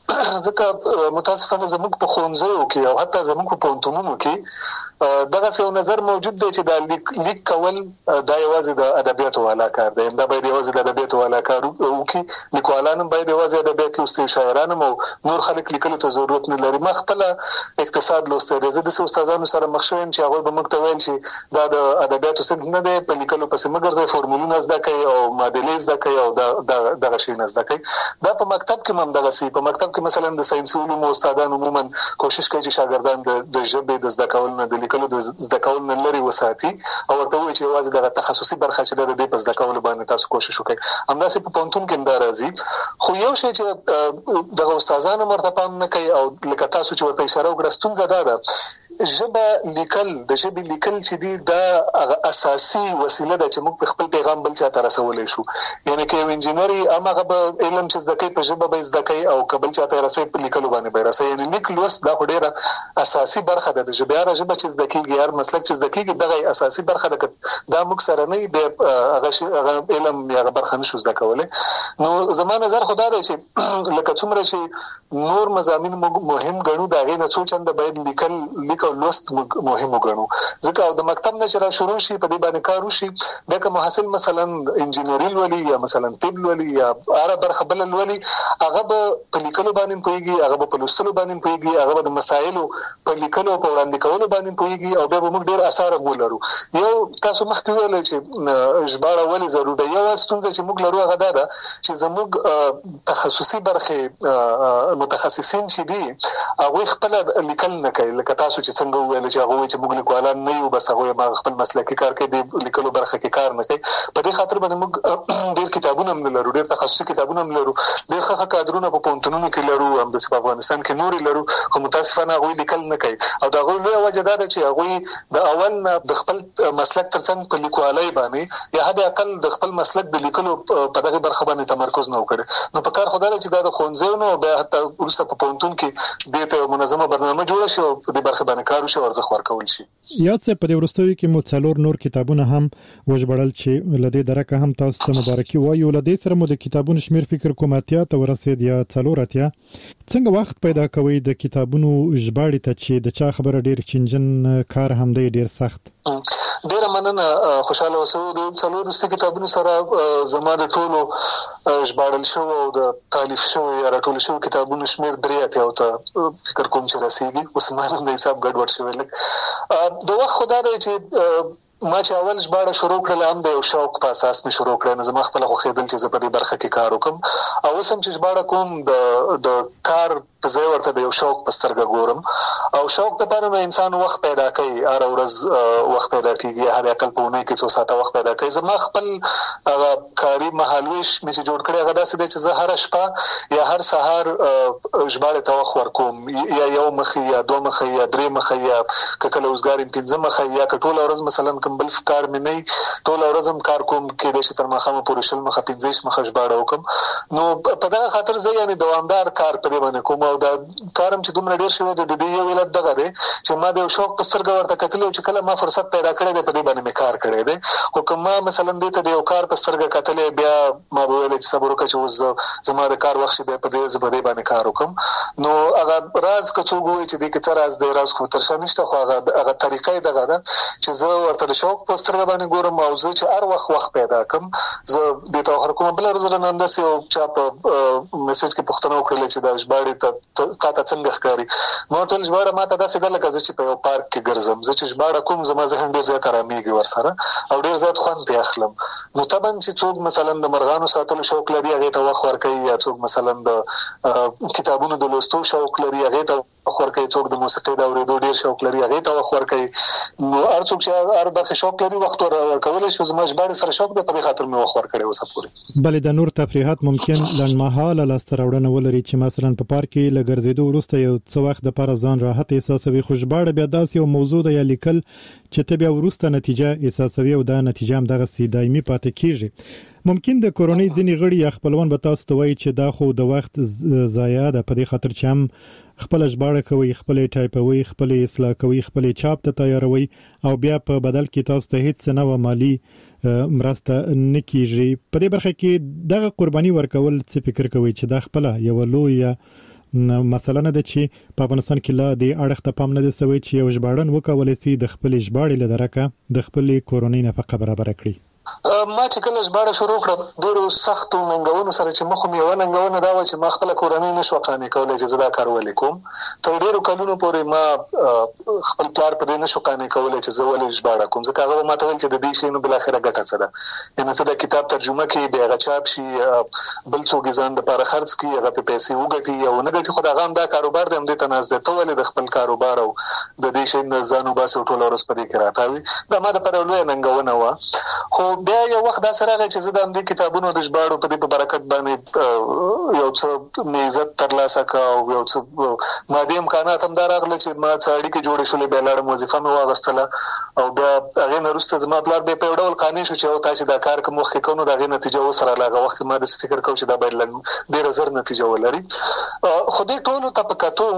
ځکه متاسفانه زموږ په ښوونځیو کې او حتی زموږ په پوهنتونونو کې دغه څه نظر موجود دی چې دا لیک لیک کول دا یوازې د ادبیاتو والا کار دی، دا باید یوازې د ادبیاتو والا کار وکړي، لیکوالان هم باید یوازې ادبیات لوستي، شاعران هم او نور خلک لیکلو ته ضرورت نه لري. ما خپل اقتصاد لوستی دی، زه د استادانو سره مخ شوم چې هغوی به موږ ته ویل چې دا د ادبیاتو څه نه دی، په لیکلو پسې مه ګرځئ، فورمولونه زده کوئ او معادلې زده کوئ او دغه شیونه زده کوئ. دا په مکتب کې هم دغسې، په مکتب کې مثلا د ساینسي علومو استادان عموما کوشش کوي چې شاګردان د ژبې د زده کولو نه، د لیکلو د زده کولو نه لرې وساتي او ورته وایي چې یوازې دغه تخصصي برخه چې ده د دې په زده کولو باندې تاسو کوشش وکړئ. همداسې په پوهنتون کې هم دا راځي. خو یو شی چې دغه استادان هم ورته پام نه کوي او لکه تاسو چې ورته اشاره وکړه، ستونزه دا ده ژبه لیکل، د ژبې لیکل چې دی دا اساسي وسیله ده چې موږ په خپل پیغام بل چاته رسولی شو. یعنې که یو انجینر یې هماغه به علم چې زده کوي په ژبه به یې زده کوي او که بل چاته یې رسوي په لیکلو باندې به یې رسوي. یعنې لیک لوست دا خو ډېره اساسي برخه ده د ژبې. هره ژبه چې زده کېږي، هر مسلک چې زده کېږي، دغه اساسي برخه ده. که دا موږ سره نه وي بیا هغه علم یا هغه برخه نشو زده کولی. نو زما نظر خو دا دی چې لکه څومره چې نور مضامین مهم ګڼو، د هغې نه څو چنده باید لیکل لیک او لوست مهم وګڼو. ځکه او د مکتب نه چې را شروع شي، په دې باندې کار وشي، بیا که محصل مثلا انجینري لولي یا مثلا طب لولي یا هره برخه بله لولي، هغه به په لیکلو باندې پوهېږي، هغه به په لوستلو باندې پوهېږي، هغه به د مسایلو په لیکلو او په وړاندې کولو باندې پوهېږي او بیا به موږ ډېر اثار هم ولرو. یو تاسو مخکې ویلی چې ژباړه ولې ضروري ده، یوه ستونزه چې موږ لرو هغه دا ده چې زموږ تخصصي برخې متخصصین چې دي هغوی خپله لیکل نه کوي. لکه تاسو چې څنګه وویل چې هغه وایي چې موږ لیکوالان نه یو، بس هغوی هم خپل مسلکي کار کوي، د لیکلو برخه کې کار نه کوي. په دې خاطر باندې موږ ډېر کتابونه هم نه لرو، ډېر تخصصي کتابونه هم لرو، ډېر ښه ښه کادرونه په پوهنتونونو کې لرو، همداسې په افغانستان کې نور لرو، خو متاسفانه هغوی لیکل نه کوي. او د هغوی لویه وجه دا ده چې هغوی د اول نه د خپل مسلک ترڅنګ په لیکوالۍ باندې یا حد اقل د خپل مسلک د لیکلو په دغه برخه باندې تمرکز نه وکړي. نو په کار خو دا ده چې دا د ښوونځیو نه بیا حتی وروسته په پوهنتون کې دې ته منظمه برنامه جوړه شي او په دې برخه باندې کار وشي او ارزښت ورکول شي.
یاد څه په دې وروستیو کې مو څلور نور کتابونه هم وژبړل چې لدې درکه هم تاسو ته مبارکي وایو. لدې سره مو د کتابونو شمیر فکر کوم اتیا ته ورسید یا څلور اتیا. څنګه وخت پیدا کوي د کتابونو ژباړې ته چې د چا خبره ډېر چنجن کار هم دی ډېر سخت؟
ډېره مننه، خوشاله اوسئ. د څلور وروستي کتابونو سره زما د ټولو ژباړل شوو او د تالیف شوو یا راټول شوو کتابونو شمیر درې اتیاو ته فکر کوم چې رسیږي. اوس ما هم د حساب ګډوډ شوی لږ. د وخت خو دا دی چې ما چې اول ژباړه شروع کړله هم د یو شوق په اساس مې شروع کړه. نو زما خپله خوښېدل چې زه په دې برخه کې کار وکړم او اوس هم چې ژباړه کوم د د کار په ځای ورته د یو شوق په سترګه ګورم. او شوق دپاره نو انسان وخت پیدا کوي، هره ورځ وخت پیدا کېږي، هر اقل په اونۍ کې څو ساعته وخت پیدا کوي. زما خپل هغه کاري مهالویش مې چې جوړ کړی هغه داسې دی چې زه هره شپه یا هر سهار ژباړې ته وخت ورکوم، یا یو مخې یا دوه مخې یا درې مخې یا که کله اوزګار یم پنځه مخې، یا که ټوله ورځ مثلا کوم بل کار مې نه ټوله ورځ هم کار کوم، کېدای شي تر ماښامه پورې شل مخه پنځه ویشت مخه ژباړه وکړم. نو په دغه خاطر زه یعنې دوامدار کار په دې باندې کوم. او دا کار هم چې دومره ډېر شوی دی، د دې یو علت دغه دی چې ما د یو شوق په سترګه ورته کتلی چې کله ما فرصت پیدا کړی دی په دې باندې مې کار کړی دی. خو که ما مثلا دې ته د یو کار په سترګه کتلی، بیا ما به ویلی چې صبر وکړه چې اوس زما د کار وخت شي، بیا په دې زه په دې باندې کار وکړم. نو هغه راز که څوک ووایي چې دې کې څه راز دی، راز خو تر شا نشته، خو هغه هغه طریقه یې دغه ده چې زه ورته د شوق په سترګه باندې ګورم او زه چې هر وخت وخت پیدا کړم زه دې ته وخت کوم. بله ورځ رانه همداسې یو چا په میسج کې پوښتنه وکړله چې دا ژباړې ته تا ته څنګه ښکاري؟ ما ورته ویل ژباړه ما ته داسې ده لکه زه چې په یو پارک کې ګرځم. زه چې ژباړه کوم زما ذهن ډېر زیات ارامېږي ورسره او ډېر زیات خوند ترې اخلم. نو طبعا چې څوک مثلا د مرغانو ساتلو شوق لري هغې ته وخت ورکوي، یا څوک مثلا د کتابونو د لوستو شوق لري هغې ته وخت ورکوي، څوک د موسیقۍ د اورېدو ډېر شوق لري هغې ته وخت ورکوي. نو هر څوک چې هر برخې شوق لري وخت ورکولی شي. زما ژباړې سره شوق دی، په دې خاطر مې وخت ورکړی اوسه پورې.
بلې د نور تفریحات ممکن لنډمهاله لاسته راوړنه ولري چې مثلا په پارک کې له ګرځېدو وروسته یو څه وخت دپاره ځان راحت احساسوي، خو ژباړه بیا داسې یو موضوع ده یا لیکل چې ته بیا وروسته نتیجه احساسوي او دا نتیجه هم دغسې دایمي پاتې کېږي. ممکن د کورنۍ ځینې غړي یا خپلوان به تاسو ته وایي چې دا خو د وخت ضایع ده، په دې خاطر چې هم خپله ژباړه کوئ، خپلې ټایپوئ، خپلې اصلاح کوئ، خپلې چاپ ته تیاروئ او بیا په بدل کې تاسو ته هیڅ څه نوه مالي مرسته نه کېږي. په دې برخه کې دغه قرباني ورکول څه فکر کوئ چې دا خپله یوه لویه مسله نه ده چې په افغانستان کې لا د اړخ ته پام نه دی سوی چې یو ژباړن وکولای شي د خپل ژباړې لدرکه د خپل کورونی نفقه برابر کړي.
ما چې کله ژباړه شروع کړم ډېرو سختو ننګونو سره چې مخ مې یو ننګونه دا و چې ما خپل کورنۍ نشو قانې کولای چې زه دا کار ولې کوم. تر ډېرو کلونو پورې ما خپل پلار په دې نشو قانې کولای چې زه ولې ژباړه کوم. ځکه هغه ما ته ویل چې د دې شی نو بل اخره ګټه څه ده، یعنې ته د کتاب ترجمه کې به هغه چاپ شي بل څوک ځان د لپاره خرڅ کړي هغه په پیسې وګټي او نه ګټي، خو دا هغه دا کاروبار دی هم دې ته ناز دی ته ولې د خپل کاروبار او د دې شی نه ځان وباسي ټول ورځ په دې کې راتاوي. دا ما د لپاره لویه ننګونه وه. خو بیا یو وخت دا سره چې زه د دې کتابونو د ژباړو په دې په برکت باندې یو څه مې عزت ترلاسه کړ او یو څه مادي امکانات هم دا راغله چې ما څه اړیکې جوړې شولې، بیا لاړم وظیفه مې واغستله او بیا هغې نه وروسته زما پلار بیا په یو ډول قانع شو چې او تاسې دا کار کوم وخت کې کوو نو د هغې نتیجه اوس راغله. هغه وخت کې ما داسې فکر کوم چې دا باید ډېره زر نتیجه ولري. خو دې ټولو ته په کتو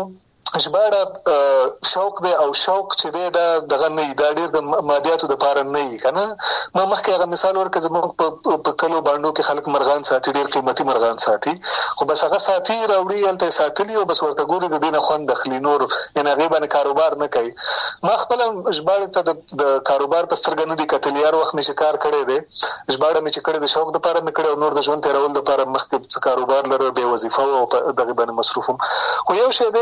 ژباړه شوق دی او شوق چې دی دا دغه نه دا ډېر د مادیاتو د پاره نه وي کنه. ما مخکې هغه مثال ورکړ زموږ په کلو باندې کې خلک مرغان ساتي، ډېر قیمتي مرغان ساتي، خو بس هغه ساتي راوړي هلته ساتلي او بس ورته ګوري د دې نه خوند اخلي، نور یعنې هغې باندې کاروبار نه کوي. ما خپله ژباړې ته د کاروبار په سترګه نه دي کتلي. هر وخت مې چې کار کړی دی ژباړه مې چې کړې د شوق دپاره مې کړې او نور د ژوند تېرول دپاره مخکې څه کاروبار لرو بې وظیفه وه او په دغې باندې مصروف وم. خو یو شی دی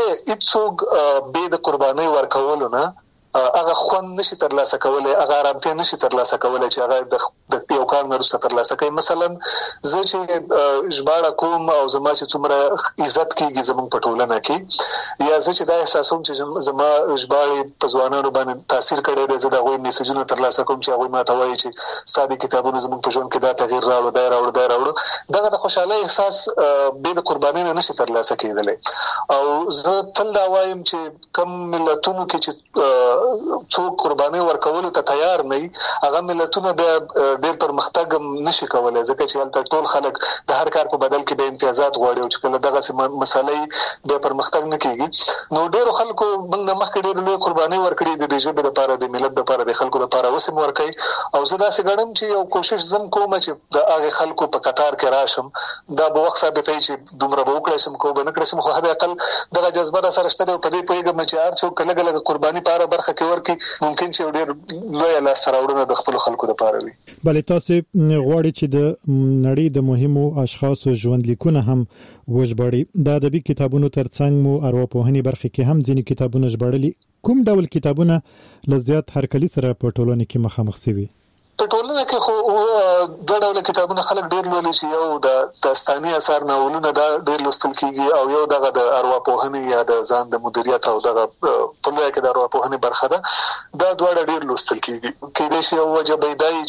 هېڅوک بې د قربانۍ ورکولو نه هغه خوند نشي ترلاسه کولای، هغه آرامتیا نشي ترلاسه کولای چې هغه د یو کار نه وروسته ترلاسه کوي. مثلا زه چې ژباړه کوم او زما چې څومره عزت کېږي زموږ په ټولنه کې، یا زه چې دا احساسوم چې زما ژباړې په ځوانانو باندې تاثیر کړی دی، زه د هغوی میسجونه ترلاسه کوم چې هغوی ما ته وایي چې ستا د کتابونو زموږ په ژوند کې دا تغیر راوړو دا یې راوړو دا یې راوړو. دغه د خوشحالۍ احساس بې د قربانۍ نه نشي ترلاسه کېدلی. او زه تل دا وایم چې کم ملتونو کې چې څوک قرباني ورکولو ته تیار نه وي هغه ملتونه بیا ډېر پرمختګ هم نشي کولی، ځکه چې هلته ټول خلک د هر کار په بدل کې به امتیازات غواړي او چې کله دغسې مسلې بیا پرمختګ نه کېږي. نو ډېرو خلکو موږ نه مخکې ډېرې لویې قربانۍ ورکړي د دې ژبې دپاره د ملت دپاره د خلکو دپاره اوس هم ورکوي. او زه داسې ګڼم چې یو کوشش زم کوم چې د هغې خلکو په قطار کې راشم. دا به وخت ثابتوي چې دومره به وکړی شم که به نه کړی شم، خو حد اقل دغه جذبه را سره شته دی او په دې پوهېږم چې هر څوک لږه لږه قرباني په هره برخه کې ورکړي ممکن چې ډېر لویه لاسته راوړنه د خپلو خلکو دپاره وي.
بلې تاسو غواړئ چې د نړۍ د مهمو اشخاصو ژوندلیکونه هم وژباړئ. د ادبي کتابونو ترڅنګ مو ارواپوهنې برخې کې هم ځینې کتابونه ژباړلي. کوم ډول کتابونه له زیات هرکلي سره په ټولنه کې مخامخ شوي؟
په ټولنه کې خو دوه ډوله کتابونه خلک ډېر لولي چې یو د داستاني اثار ناولونه دا ډېر لوستل کېږي او یو دغه د ارواپوهنې یا د ځان د مدیریت او دغه په لویه کې د ارواپوهنې برخه ده، دا دواړه ډېر لوستل کېږي. کېدای شي یو وجه به دا وي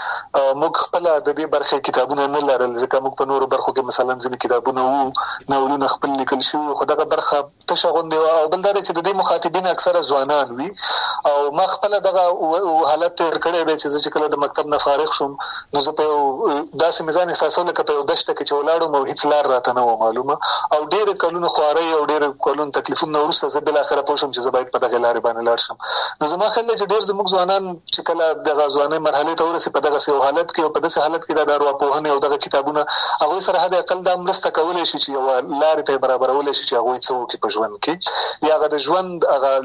چې موږ خپله د دې برخې کتابونه نه لرل، ځکه موږ په نورو برخو کې مثلا ځینې کتابونه وو ناولونه خپل لیکل شوي، خو دغه برخه تشه غوندې وه. او بل دا دی چې د دې مخاطبین اکثره ځوانان وي او ما خپله دغه حالت تېر کړی دی چې زه چې کله د مکتب نه فارغ شوم نو زه په یو داسې مې ځان احساسوم لکه په یو دشته کې چې ولاړم او هېڅ لار راته نه وه معلومه او ډېرې کلونو خوارۍ او ډېرې کلونو تکلیفونو نه وروسته زه بالاخره پوه شوم چې زه باید په دغې لارې باندې لاړ شم. نو زما خیال دی چې ډېر زموږ ځوانان چې کله دغه ځوانۍ مرحلې ته ورسي په دغسې یو حالت کې او په داسې حالت کې د ارواپوهنې او دغه کتابونه هغوی سره حد اقل دا مرسته کولی شي چې یوه لارې ته یې برابرولی شي چې هغوی څه وکړي په ژوند کې، یا هغه د ژوند هغه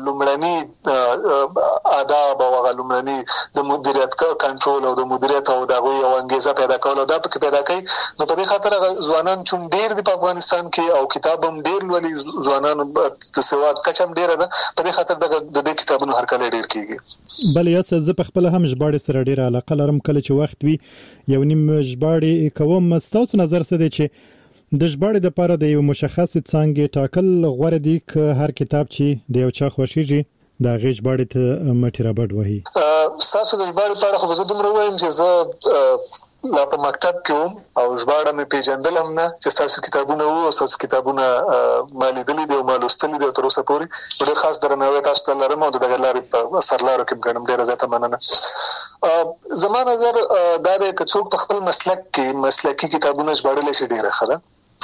لومړني آداب او هغه لومړني د مدیریت کنټرول او د مدیریت او د هغوی یو انګیزه پیدا کول او دا پکې پیدا کوي. نو په دې خاطر هغه ځوانان چون ډېر دي په افغانستان کې او کتاب هم ډېر لولي، ځوانانو د سواد کچه هم ډېره ده، په دې خاطر دغه د دې کتابونو هرکلی ډېر کېږي.
بلې یاسه زه په خپله هم ژباړې سره ډېره علاقه لرم. کله چې وخت وي یو نیم ژباړې کوم. ستاسو نظر څه دی چې د ژباړې دپاره د یو مشخصې څانګې ټاکل غوره دي که هر کتاب چې د یو چا خوښېږي د هغې ژباړې ته مټې رابډ وهي؟
ستاسو د ژباړې په اړه خو به زه دومره ووایم چې زه لا په مکتب کې وم او ژباړه مې پېژندل هم نه چې ستاسو کتابونه وو او ستاسو کتابونه ما لیدلي دي او ما لوستلي دي او تر اوسه پورې ډېر خاص درناوی تاسو ته لرم او د دغې لارې په سرلارو کې م ګڼم. ډېره زیاته مننه. زما نظر دا دی که څوک په خپل مسلک کې مسلکي کتابونه ژباړلی شي ډېره ښه ده،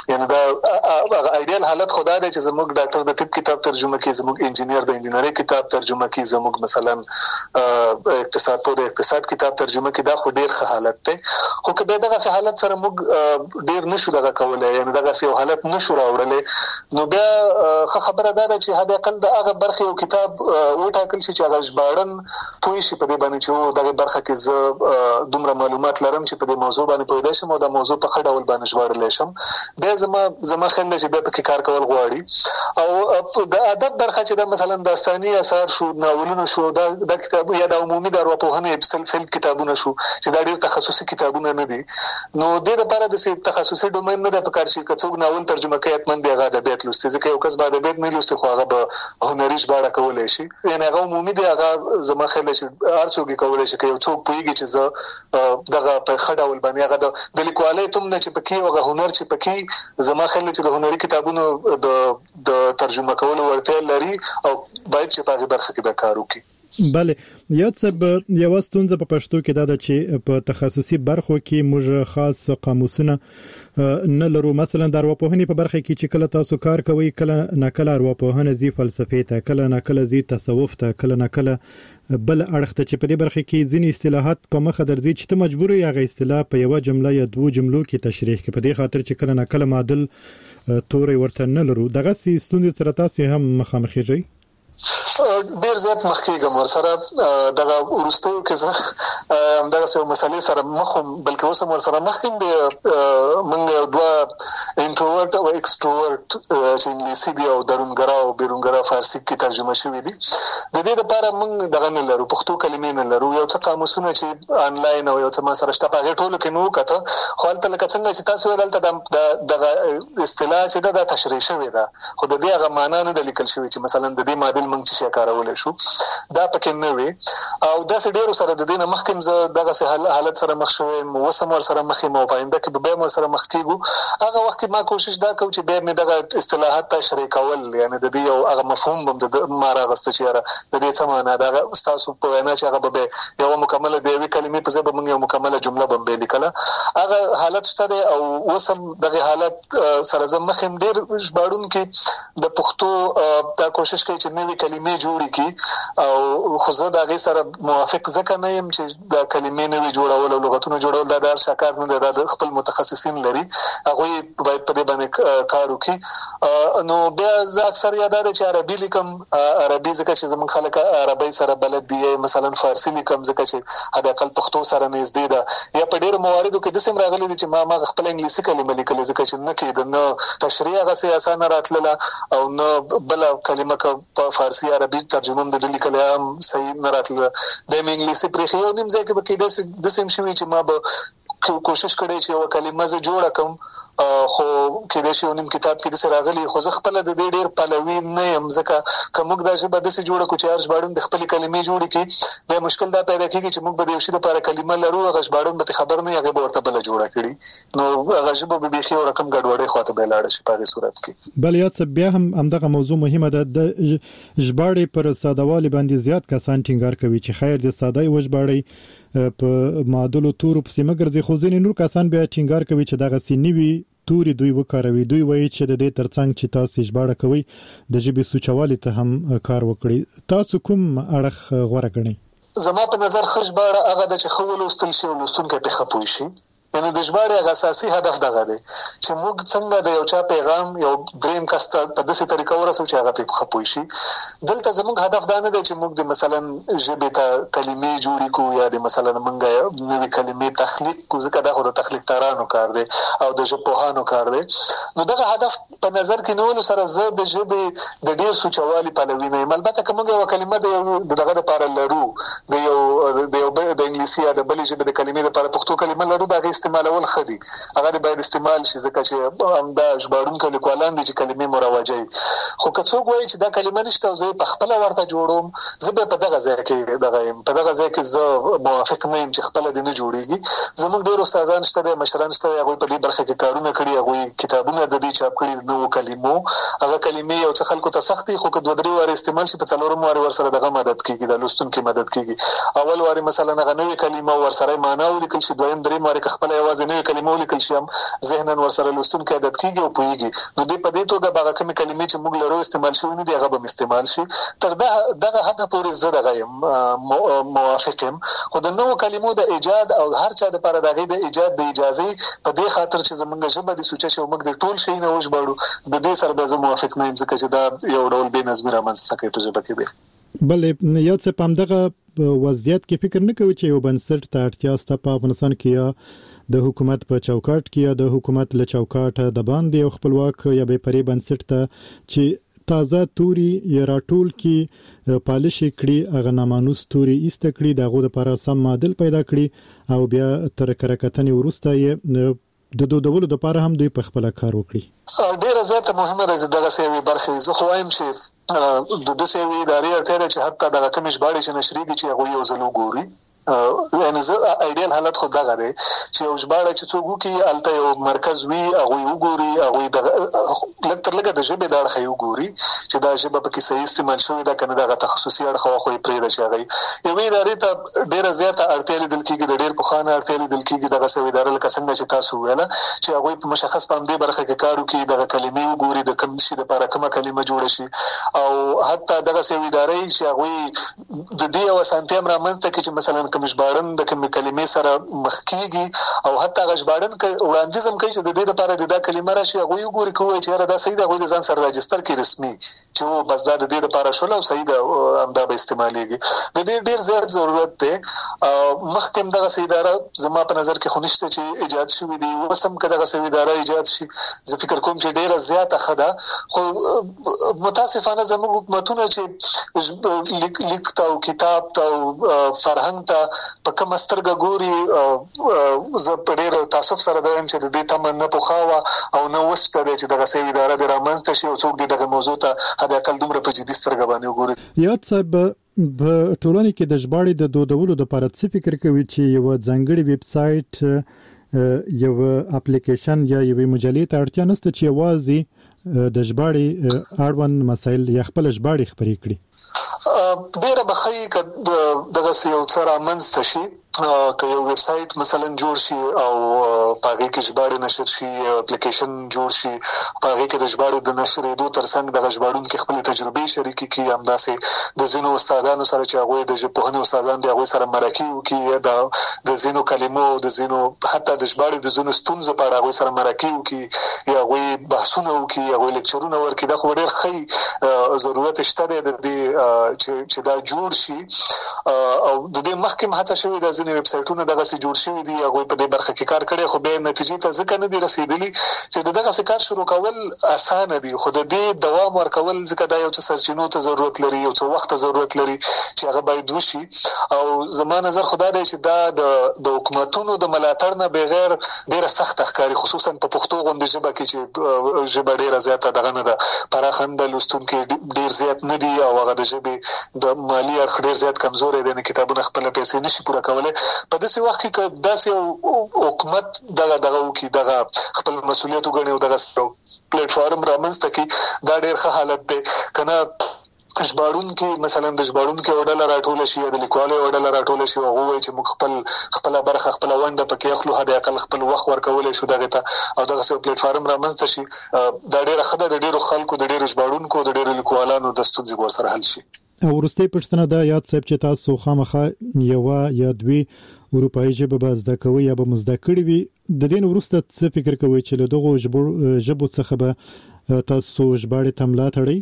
یعنی دا ایډیال حالت خدای دی چې زموږ ډاکټر د طب کتاب ترجمه کوي، زموږ انجینیر د انجینری کتاب ترجمه کوي، زموږ مثلا اقتصاد په د اقتصاد کتاب ترجمه کوي. دا خو ډیر ښه حالت دی. خو که به دغه حالت سره موږ ډیر نشو دغه کولای، یعنی دغه یو حالت نشو راوړلې، نو بیا ښه خبره ده چې حد اقل د هغه برخې یو کتاب وټاکل شي چې هغه ژباړن پوه شي په دې باندې چې دغه برخه کې زه دومره معلومات لرم چې په دې موضوع باندې پوهیدای شم او دا موضوع په ښه ډول باندې ژباړلی شم. بیا زما زما خیال دی چې بیا پکې کار کول غواړي. او د ادب برخه چې دا مثلا داستاني اثار شو، ناولونه شو، دا د کتاب یا د عمومي د ارواپوهنې سلف هیلپ کتابونه شو چې دا ډېر تخصصي کتابونه نه دي، نو د دې لپاره د تخصصي ډومین نه د پکار شي که څوک ناول ترجمه کوي اتمن دی هغه ادبیات لوستي، ځکه یو کس به ادبیات نه لوستي خو هغه به هنري ژباړه کولی شي. یعنې هغه عمومي دی، هغه زما خیال دی چې هر څوک یې کولی شي. که یو څوک پوهېږي چې زه دغه په ښه ډول باندې هغه د لیکوالۍ توم نه چې پکې هغه هنر چې پکې زما خیال دی چې د هنري کتابونو د د ترجمه کولو وړتیا لري او باید چې په هغې برخه کې به کار وکړي.
بله، یو څه یوه ستونزه په پښتو کې دا ده چې په تخصصي برخو کې موږ خاص قاموسونه نه لرو. مثلا د ارواپوهنې په برخه کې چې کله تاسو کار کوئ، کله نه کله ارواپوهنه ځي فلسفې ته، کله نه کله ځي تصوف ته، کله نه کله بل اړخ ته، چې په دې برخه کې ځینې اصطلاحات په مخه درځي چې ته مجبور یې هغه اصطلاح په یوه جمله یا دوو جملو کې تشریح کړې، په دې خاطر چې کله نه کله معادل توري ورته نه لرو. دغه ستونزې سره تاسو هم مخامخ یې؟
ډیر زیات مخکېږم ورسره دغه وروستیو کې زه همدغه څه مسلې سره مخ هم، بلکې اوس هم ورسره مخ یم. موږ دوه انټروورټ او ایکسټروورټ چې انګلیسي دي او درونګرا او بیرونګرا فارسي کې ترجمه شوي دي، د دې لپاره موږ دغه نه لرو، پښتو کلمې نه لرو. یو څه قاموسونه چې آنلاین او یو څه ما سره شته په هغې ټولو کې مې وکته، خو هلته لکه څنګه چې تاسو ویل هلته دغه اصطلاح چې ده دا تشریح شوې ده، خو د دې هغه معنا نه ده لیکل شوې چې مثلا د دې معادل موږ چې کارولای شو، دا پکې نه وي. او داسې ډیرو سره د دې نه مخکې زه دغسې حالت سره مخ شوی یم، اوس هم ورسره مخ یم او په آینده کې به بیا هم ورسره مخ کېږو. هغه وخت کې ما کوشش دا کوم چې بیا مې دغه اصطلاحات تشریح کول، یعنې د دې یو هغه مفهوم به د ما راغسته چې یاره د دې څه معنا ده. هغه ستاسو په وینا چې هغه به یوه مکمله د یوې کلمې په ځای به موږ یو مکمله جمله به هم لیکله، هغه حالت شته دی. او اوس هم دغه حالت سره زه مخ یم. ډېر ژباړونکي د پښتو دا کوشش کوي چې نوې کلمې جوړې کی، او خو زه د هغې سره موافق ځکه نه یم چې دا کلمې نوې جوړول او لغتونه جوړول دا د هر چا کار نه دی، دا د خپل متخصصین لري، هغوی باید په دې باندې کار وکړي. نو بیا زه اکثر یاد ده چې عربي لیکم، عربي ځکه چې زموږ خلک عربۍ سره بلد دي، مثلا فارسي لیکم ځکه چې حد اقل پښتو سره نږدې ده. یا په ډېرو مواردو کې داسې هم راغلي دي چې ما ما خپله انګلیسي کلمه لیکلې ځکه چې نه کېده، نه تشریح هغسې اسانه راتلله او نه بله کلمه که په فارسي عربي ترجمه هم د ده لیکلی هم صحیح نه راتله. بیا مې انګلیسي پرېښې، یو نیم ځای کې به کې داسې هم شوي چې ما به کوشش کړی چې یوه کلمه زه جوړه کړم، خو کېدای شي یو نیم کتاب کې داسې راغلي، خو زه خپله د دې ډېر پلوي نه یم، ځکه که موږ دا ژبه داسې جوړه کړو چې هر ژباړون د خپلې کلمې جوړې کړي، بیا مشکل دا پیدا کېږي چې موږ به د یو شي لپاره کلمه لرو، هغه ژباړون به خبر نه وي، هغې به ورته بله جوړه کړي، نو هغه ژبه به بیخي یو رقم ګډوډۍ خواته به لاړه شي په هغې صورت کې.
بل یاد څه بیا هم همدغه موضوع مهمه ده، د ژباړې پر سادهوالي باندې زیات کسان ټینګار کوي چې خیر د ساده یې وژباړئ، په معادلو تورو پسې مه ګرځئ، خو ځینې نور کسان بیا ټینګار کوي چې دغسې نوي توري دوی وکاروي. دوی وایي چې د دې ترڅنګ چې تاسو ژباړه کوئ د ژبې سوچوالي ته هم کار وکړئ. تاسو کوم اړخ غوره ګڼئ؟
زما په نظر ښه ژباړه هغه ده چې ښه ولوستل شي او لوستونکی پرې ښه پوه شي. یعنې د ژباړې هغه اساسي هدف دغه دی چې موږ څنګه د یو چا پیغام یو دریم کس ته په داسې طریقه ورسوو چې هغه پرې ښه پوه شي. دلته زموږ هدف دا نه دی چې موږ د مثلا ژبې ته کلمې جوړې کړو یا د مثلا موږ نوې کلمې تخلیق کړو، ځکه دا خو د تخلیقدارانو کار دی او د ژبپوهانو کار دی. نو دغه هدف په نظر کې نیولو سره زه د ژبې د ډېر سوچوالي پلوي نه یم. البته که موږ یوه کلمه د دغه دپاره لرو، د یو د یو د انګلیسي یا د بلې ژبې د کلمې دپاره پښتو کلمه لرو، د هغې استعمالول ښه دي، هغه باید استعمال شي، ځکه چې همدا ژباړونکي او لیکوالان دي چې کلمې مروجوي. خو که څوک وایي چې دا کلمه نشته او زه یې پخپله ورته جوړوم، زه بیا په دغه ځای کې دغه یم، په دغه ځای کې زه موافق نه یم چې خپله دې نه جوړېږي. زموږ ډېر استادان شته دی، مشران شته دی، هغوی په دې برخه کې کارونه کړي، هغوی کتابونه د دې چاپ کړي د نوو کلمو. هغه کلمې یو څه خلکو ته سخت دي، خو که دوه درې وارې استعمال شي، په څلورم وارې ورسره دغه مدد کېږي، د لوستونکي مدد کېږي. اول وارې مثلا هغه نوې کلمه ورسره معنا ولیکل شي، دویم درېیم وارې که خپله خپل یوازې نوې کلمې ولیکل شي هم ذهنن ورسره لوستونکي عادت کیږي او پوهیږي. نو دې په دې توګه به هغه کومې کلمې چې موږ لرو استعمال شوي نه دي هغه به استعمال شي. تر دغه حده پورې زه دغه یم موافق یم، خو د نوو کلمو د ایجاد او هر چا دپاره د هغې د ایجاد د اجازې په دې خاطر چې زموږ ژبه د سوچه شي او موږ د ټول شي نه وژباړو، د دې سره به زه موافق نه یم، ځکه چې دا یو ډول بې نظمي رامنځته کوي په ژبه کې.
بلې یو څه په همدغه وضعیت کې فکر نه کوي چې یو بنسټ ته اړتیا شته په افغانستان کې، یا د حکومت په چوکاټ کې یا د حکومت له چوکاټه د باندې یو خپلواک یا بې پرې بنسټ ته چې تازه توري یا راټول کې پالش کړي، هغه نامانوس توري ایسته کړي، دغه لپاره سم معادل پیدا کړي او بیا تر کرکټنې وروسته یې د دودولو لپاره هم دوی په خپل کار وکړي.
ډیره زیاته مهمه ده دغه سیوی برخه. زه خو وایم چې د دې سیوی ادارې اړتیا ده چې حتی دغه کوم ژباړې چې نشریږي چې هغه یو ځل وګوري. یعنی زه ایډیال حالت خو دغه دی چې یو ژباړه چې څوک وکړي هلته یو مرکز وي، هغوی وګوري، هغوی د لږ تر لږه د ژبې د اړخه یې وګوري چې دا ژبه پکې صحیح استعمال شوې ده که نه، دغه تخصصي اړخه خو یې پرېږده چې هغه یوې ادارې ته ډېره زیاته اړتیا لیدل کېږي، د ډېر پخوا نه اړتیا لیدل کېږي دغسې یوه اداره لکه څنګه چې تاسو وویله چې هغوی په مشخص په همدې برخه کې کار وکړي، دغه کلمې وګوري، د کوم شي دپاره کومه کلمه جوړه شي، او حتی دغسې یوې ادارې چې هغوی د دې یو اسانتیا هم رامنځته کړي چې مثلا کوم ژباړن د کومې کلمې سره مخ کېږي او حتی هغه ژباړن وړاندیز هم کوي چې د دې دپاره د دا کلمه راشي، هغوی وګوري که ووایي چې یاره دا صحیح ده، هغوی د ځان سره راجستر کړي رسمي چې هو بس دا د دې دپاره شوله او صحیح ده همدا به استعمالېږي. د دې ډېر زیات ضرورت دی. مخکې هم دغسې اداره زما په نظر کې خو نشته چې ایجاد شوي دي، اوس هم که دغسې اداره ایجاد شي زه فکر کوم چې ډېره زیاته ښه ده. خو متاسفانه زموږ حکومتونه چې لیک ته او کتاب ته او فرهنګ ته په کومه سترګه ګوري، زه په ډېر تاسف سره دا وایم چې د دې تمه نه پخوا وه او نه اوس شته دی چې دغسې یوه اداره دې رامنځته شي او څوک دې دغه موضوع ته حداقل دومره په جدي سترګه باندې وګوري.
یاد صاحب په ټولنه کې د ژباړې د دودولو لپاره څه فکر کوي چې یو ځانګړی ویب سایټ یو اپلیکیشن یا یو مجلې ته اړتیا نشته چې یوازې د ژباړې اړوند مسایل یا خپل ژباړې خپرې کړي؟
ډیره به ښه که دغسې یو څه رامنځته شي، که یو ویب سایټ مثلا جوړ شي او په هغې کې ژباړې نشر شي، اپلیکیشن جوړ شي، په هغې کې د ژباړې د نشرېدو تر څنګ دغه ژباړونکي خپلې تجربې شریکې کړي، همداسې د ځینو استادانو سره چې هغوی د ژبپوهنې استادان دي هغوی سره مرکې وکړي، یا د ځینو کلمو د ځینو حتی د ژباړې د ځینو ستونزو په اړه هغوی سره مرکې وکړي یا هغوی بحثونه وکړي، هغوی لیکچرونه ورکړي. دا خو ډېر ښه ضرورت شته دی د دې چې دا جوړ شي. او د دې مخکې هم هڅه شوې ده، ځینې ویب سایټونه دغسې جوړ شوي دي، هغوی په دې برخه کې کار کړی، خو بیا نتیجې ته ځکه نه دي رسېدلي چې د دغسې کار شروع کول اسانه دي، خو د دې دوام ورکول ځکه دا یو څه سرچینو ته ضرورت لري، یو څه وخت ته ضرورت لري چې هغه باید وشي. او زما نظر خو دا دی چې دا د حکومتونو د ملاتړ نه بغیر ډېره سخته ښکاري، خصوصا په پښتو غوندې ژبه کې چې ژبه ډېره زیاته دغه نه ده، پراخه نه ده، لوستونکي ډېر زیات نه دي او هغه د ژبې د مالي اړخ ډېر زیات کمزوری دی، نه کتابونه خپله پیسې نشي پوره کولی. په داسې وخت کې که داسې یو حکومت دغه دغه وکړي، دغه خپل مسؤلیت وګڼي او دغسې یو پلیټفارم رامنځته کړي، دا ډېر ښه حالت دی. که نه ژباړونکي مثلا د ژباړونکي یوه ډله راټوله شي یا د لیکوالو یوه ډله راټوله شي او هغه ووایي چې موږ خپل خپله برخه خپله ونډه پکې اخلو، حد اقل خپل وخت ورکولی شو دغې ته او دغسې یو پلیټفارم رامنځته شي، دا ډېره ښه ده. د ډېرو خلکو، د ډېرو ژباړونکو، د ډېرو لیکوالانو د ستونزې به ورسره حل شي.
او وروستۍ پوښتنه ده یاد صاحب چې تاسو خامخا یوه یا دوې اروپایي ژبه به زده کوئ یا به مو زده کړې وي، د دې نه وروسته څه فکر کوئ چې له دغو ژبو څخه به تاسو ژباړې ته ملا تړئ؟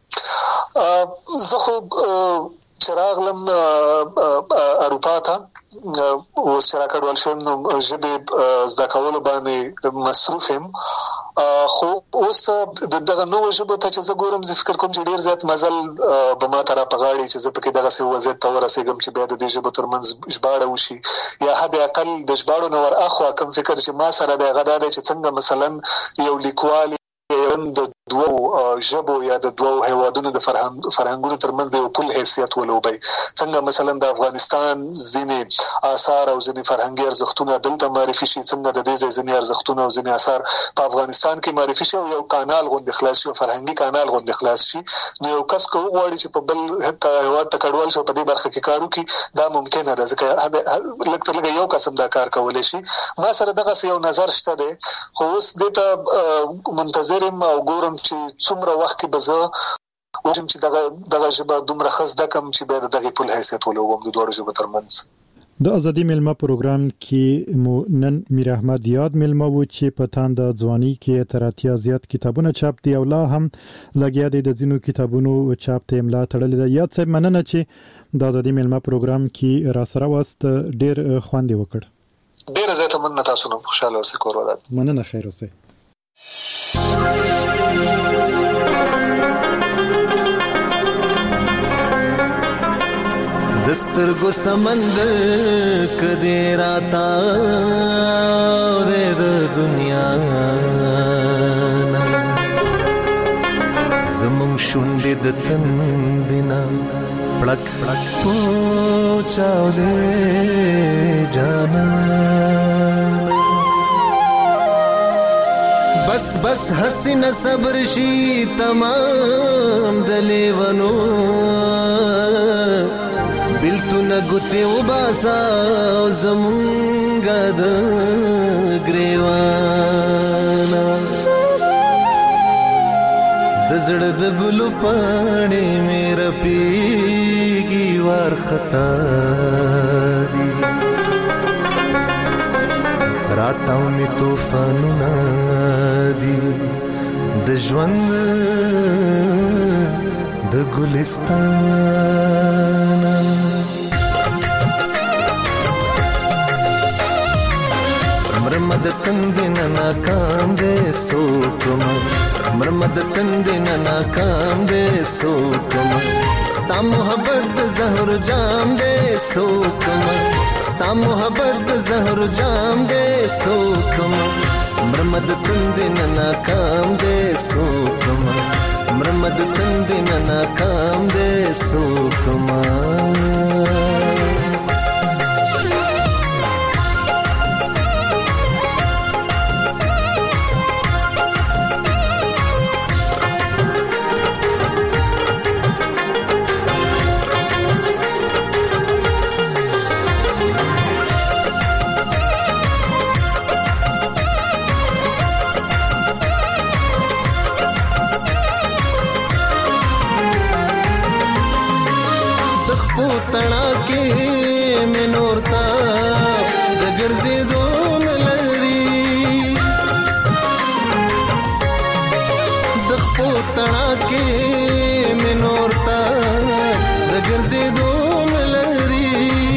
زه خو چې راغلم اروپا ته، اوس چې راکډوال شوم نو ژبې زده کولو باندې مصروف یم، خو اوس دغه نوو ژبو ته چې زه ګورم زه فکر کوم چې ډېر زیات مزل به ما ته راپغاړي چې زه پکې دغسې وضعیت ته ورسېږم چې بیا د دې ژبو ترمنځ ژباړه وشي، یا حد اقل د ژباړو نه ور اخوا کوم فکر چې ما سره دی هغه دا دی چې څنګه مثلا یو لیکوال د دوو ژبو یا د دوو هیوادونو د فرهنګ فرهنګونو ترمنځ د یو پل حیثیت ولوبي. څنګه مثلا د افغانستان ځینې آثار او ځینې فرهنګي ارزښتونه دلته معرفي شي، څنګه د دې ځینې ارزښتونه او ځینې آثار په افغانستان کې معرفي شي او یو کانال غوندې خلاص شي، فرهنګي کانال غوندې خلاص شي. نو یو کس کو غواړي چې په بل هیواد ته کډوال شي په دې برخه کې کار وکړي، دا ممکن نه ده ځکه لکه لکه یو قسم دا کار کولای شي. ما سره دغه یو نظر شته دی، خو اوس دته منتظرم او ګورم چې څومره وخت کې به زه وژم چې دغه دغه ژبه دومره خزده کم چې به دغه پل حیثیت ولوم د دوه ژبو ترمنځ.
د ازادي ملما پروګرام کې مو نن میر احمد یاد ملما و چې په تاند ځواني کې تر اتیا زیات کتابونه چاپ دي او لا هم لګیا دي د زینو کتابونو چاپ ته املا تړلې ده. یاد صاحب مننه چې د ازادي ملما پروګرام کې را سره واست، ډیر خوند وکړ.
ډیر زیاته مننه، تاسو نو خوشاله اوسئ، کور ودان.
مننه، خیر اوسئ.
دسترګو سمندر کدی راتا د دنیا زمون شونډې د تندنا پړک پړک پوچاو دې جانا بس بس حسین صبر شي تمام دلیونو بلتونه ګوتې وباسا زمونږه د ګریوانا د زړه د ګلو پاڼې مې رپېږي وارخطا دي راتاو می طوفانونه دي د ژوند د ګلستان مرمد تندن ناکام دے سوکم مرمد تندن ناکام دے سوکم ستا محبت زہر جام دے سوکم ستا محبت زہر جام دے سوکم مرمد تندن ناکام دے سوکم مرمد تندن ناکام دے سوکم تنا کې مې نورتا د ګرځېدو نه لري د خپو تنا کې مې نورتا د ګرځېدو نه لري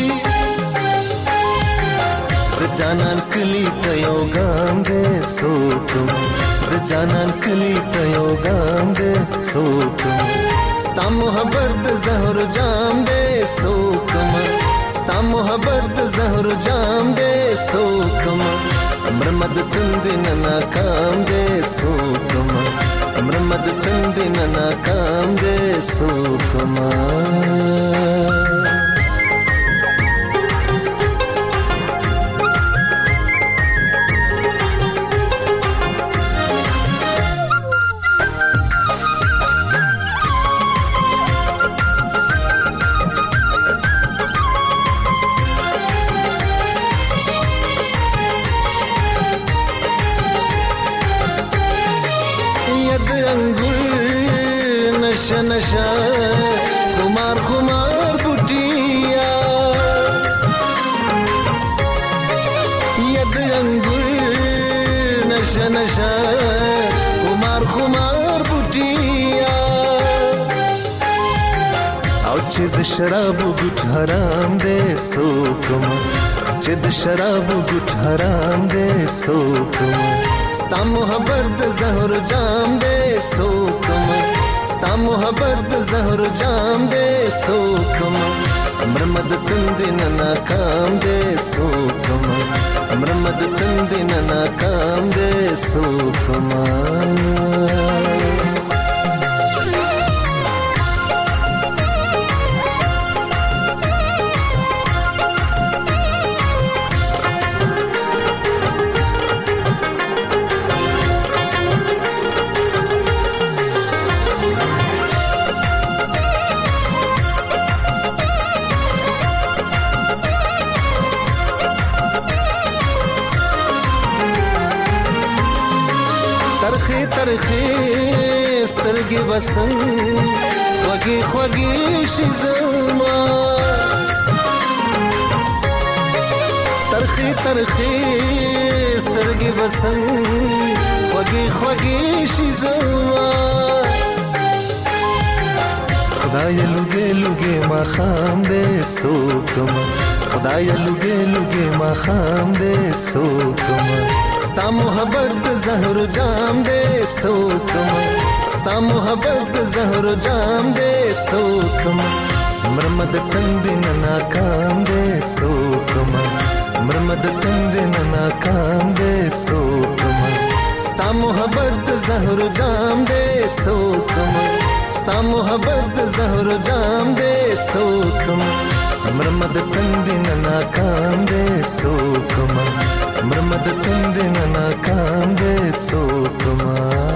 د جانان کلی ته یو ګام دې سوکم د جانان کلی ته یو ګام دې سوکم ستا محبت زہر جام دے سوکم ستا محبت زہر جام دے سوکم مرمد تندن ناکام دے سوکم مرمد تندن ناکام دے سوکم نشا نشا خمار خمار بوټیا ید انګور نشا نشا خمار خمار بوټیا او چې د شراب ګټ حرام دې سوکم چې د شراب ګټ حرام دې سوکم ستا محبت زہر جام دے سوکم ستا محبت زہر جام دے سوکم مرمد تندن ناکام دے سوکما مرمد تندن ناکام دے سوکما ترخی سترګې وسن خوږې خوږې شي زما ترخی ترخی سترګې وسن خوږې خوږې شي زما خدای لوګې لوګې ما خام دې سوکما خدای لوګې لوګې ما خام دې سوکما ستا محبت زهر جام دے سوکما ستا محبت زهر جام دے سوکما مرمد تندن ناکام دے سوکما مرمد تندن ناکام دے سوکما ستا محبت زهر جام دے سوکما ستا محبت زهر جام دے سوکما مرمد تندن ناکام دے سوکما مرمد تندن ناکام دے سوکما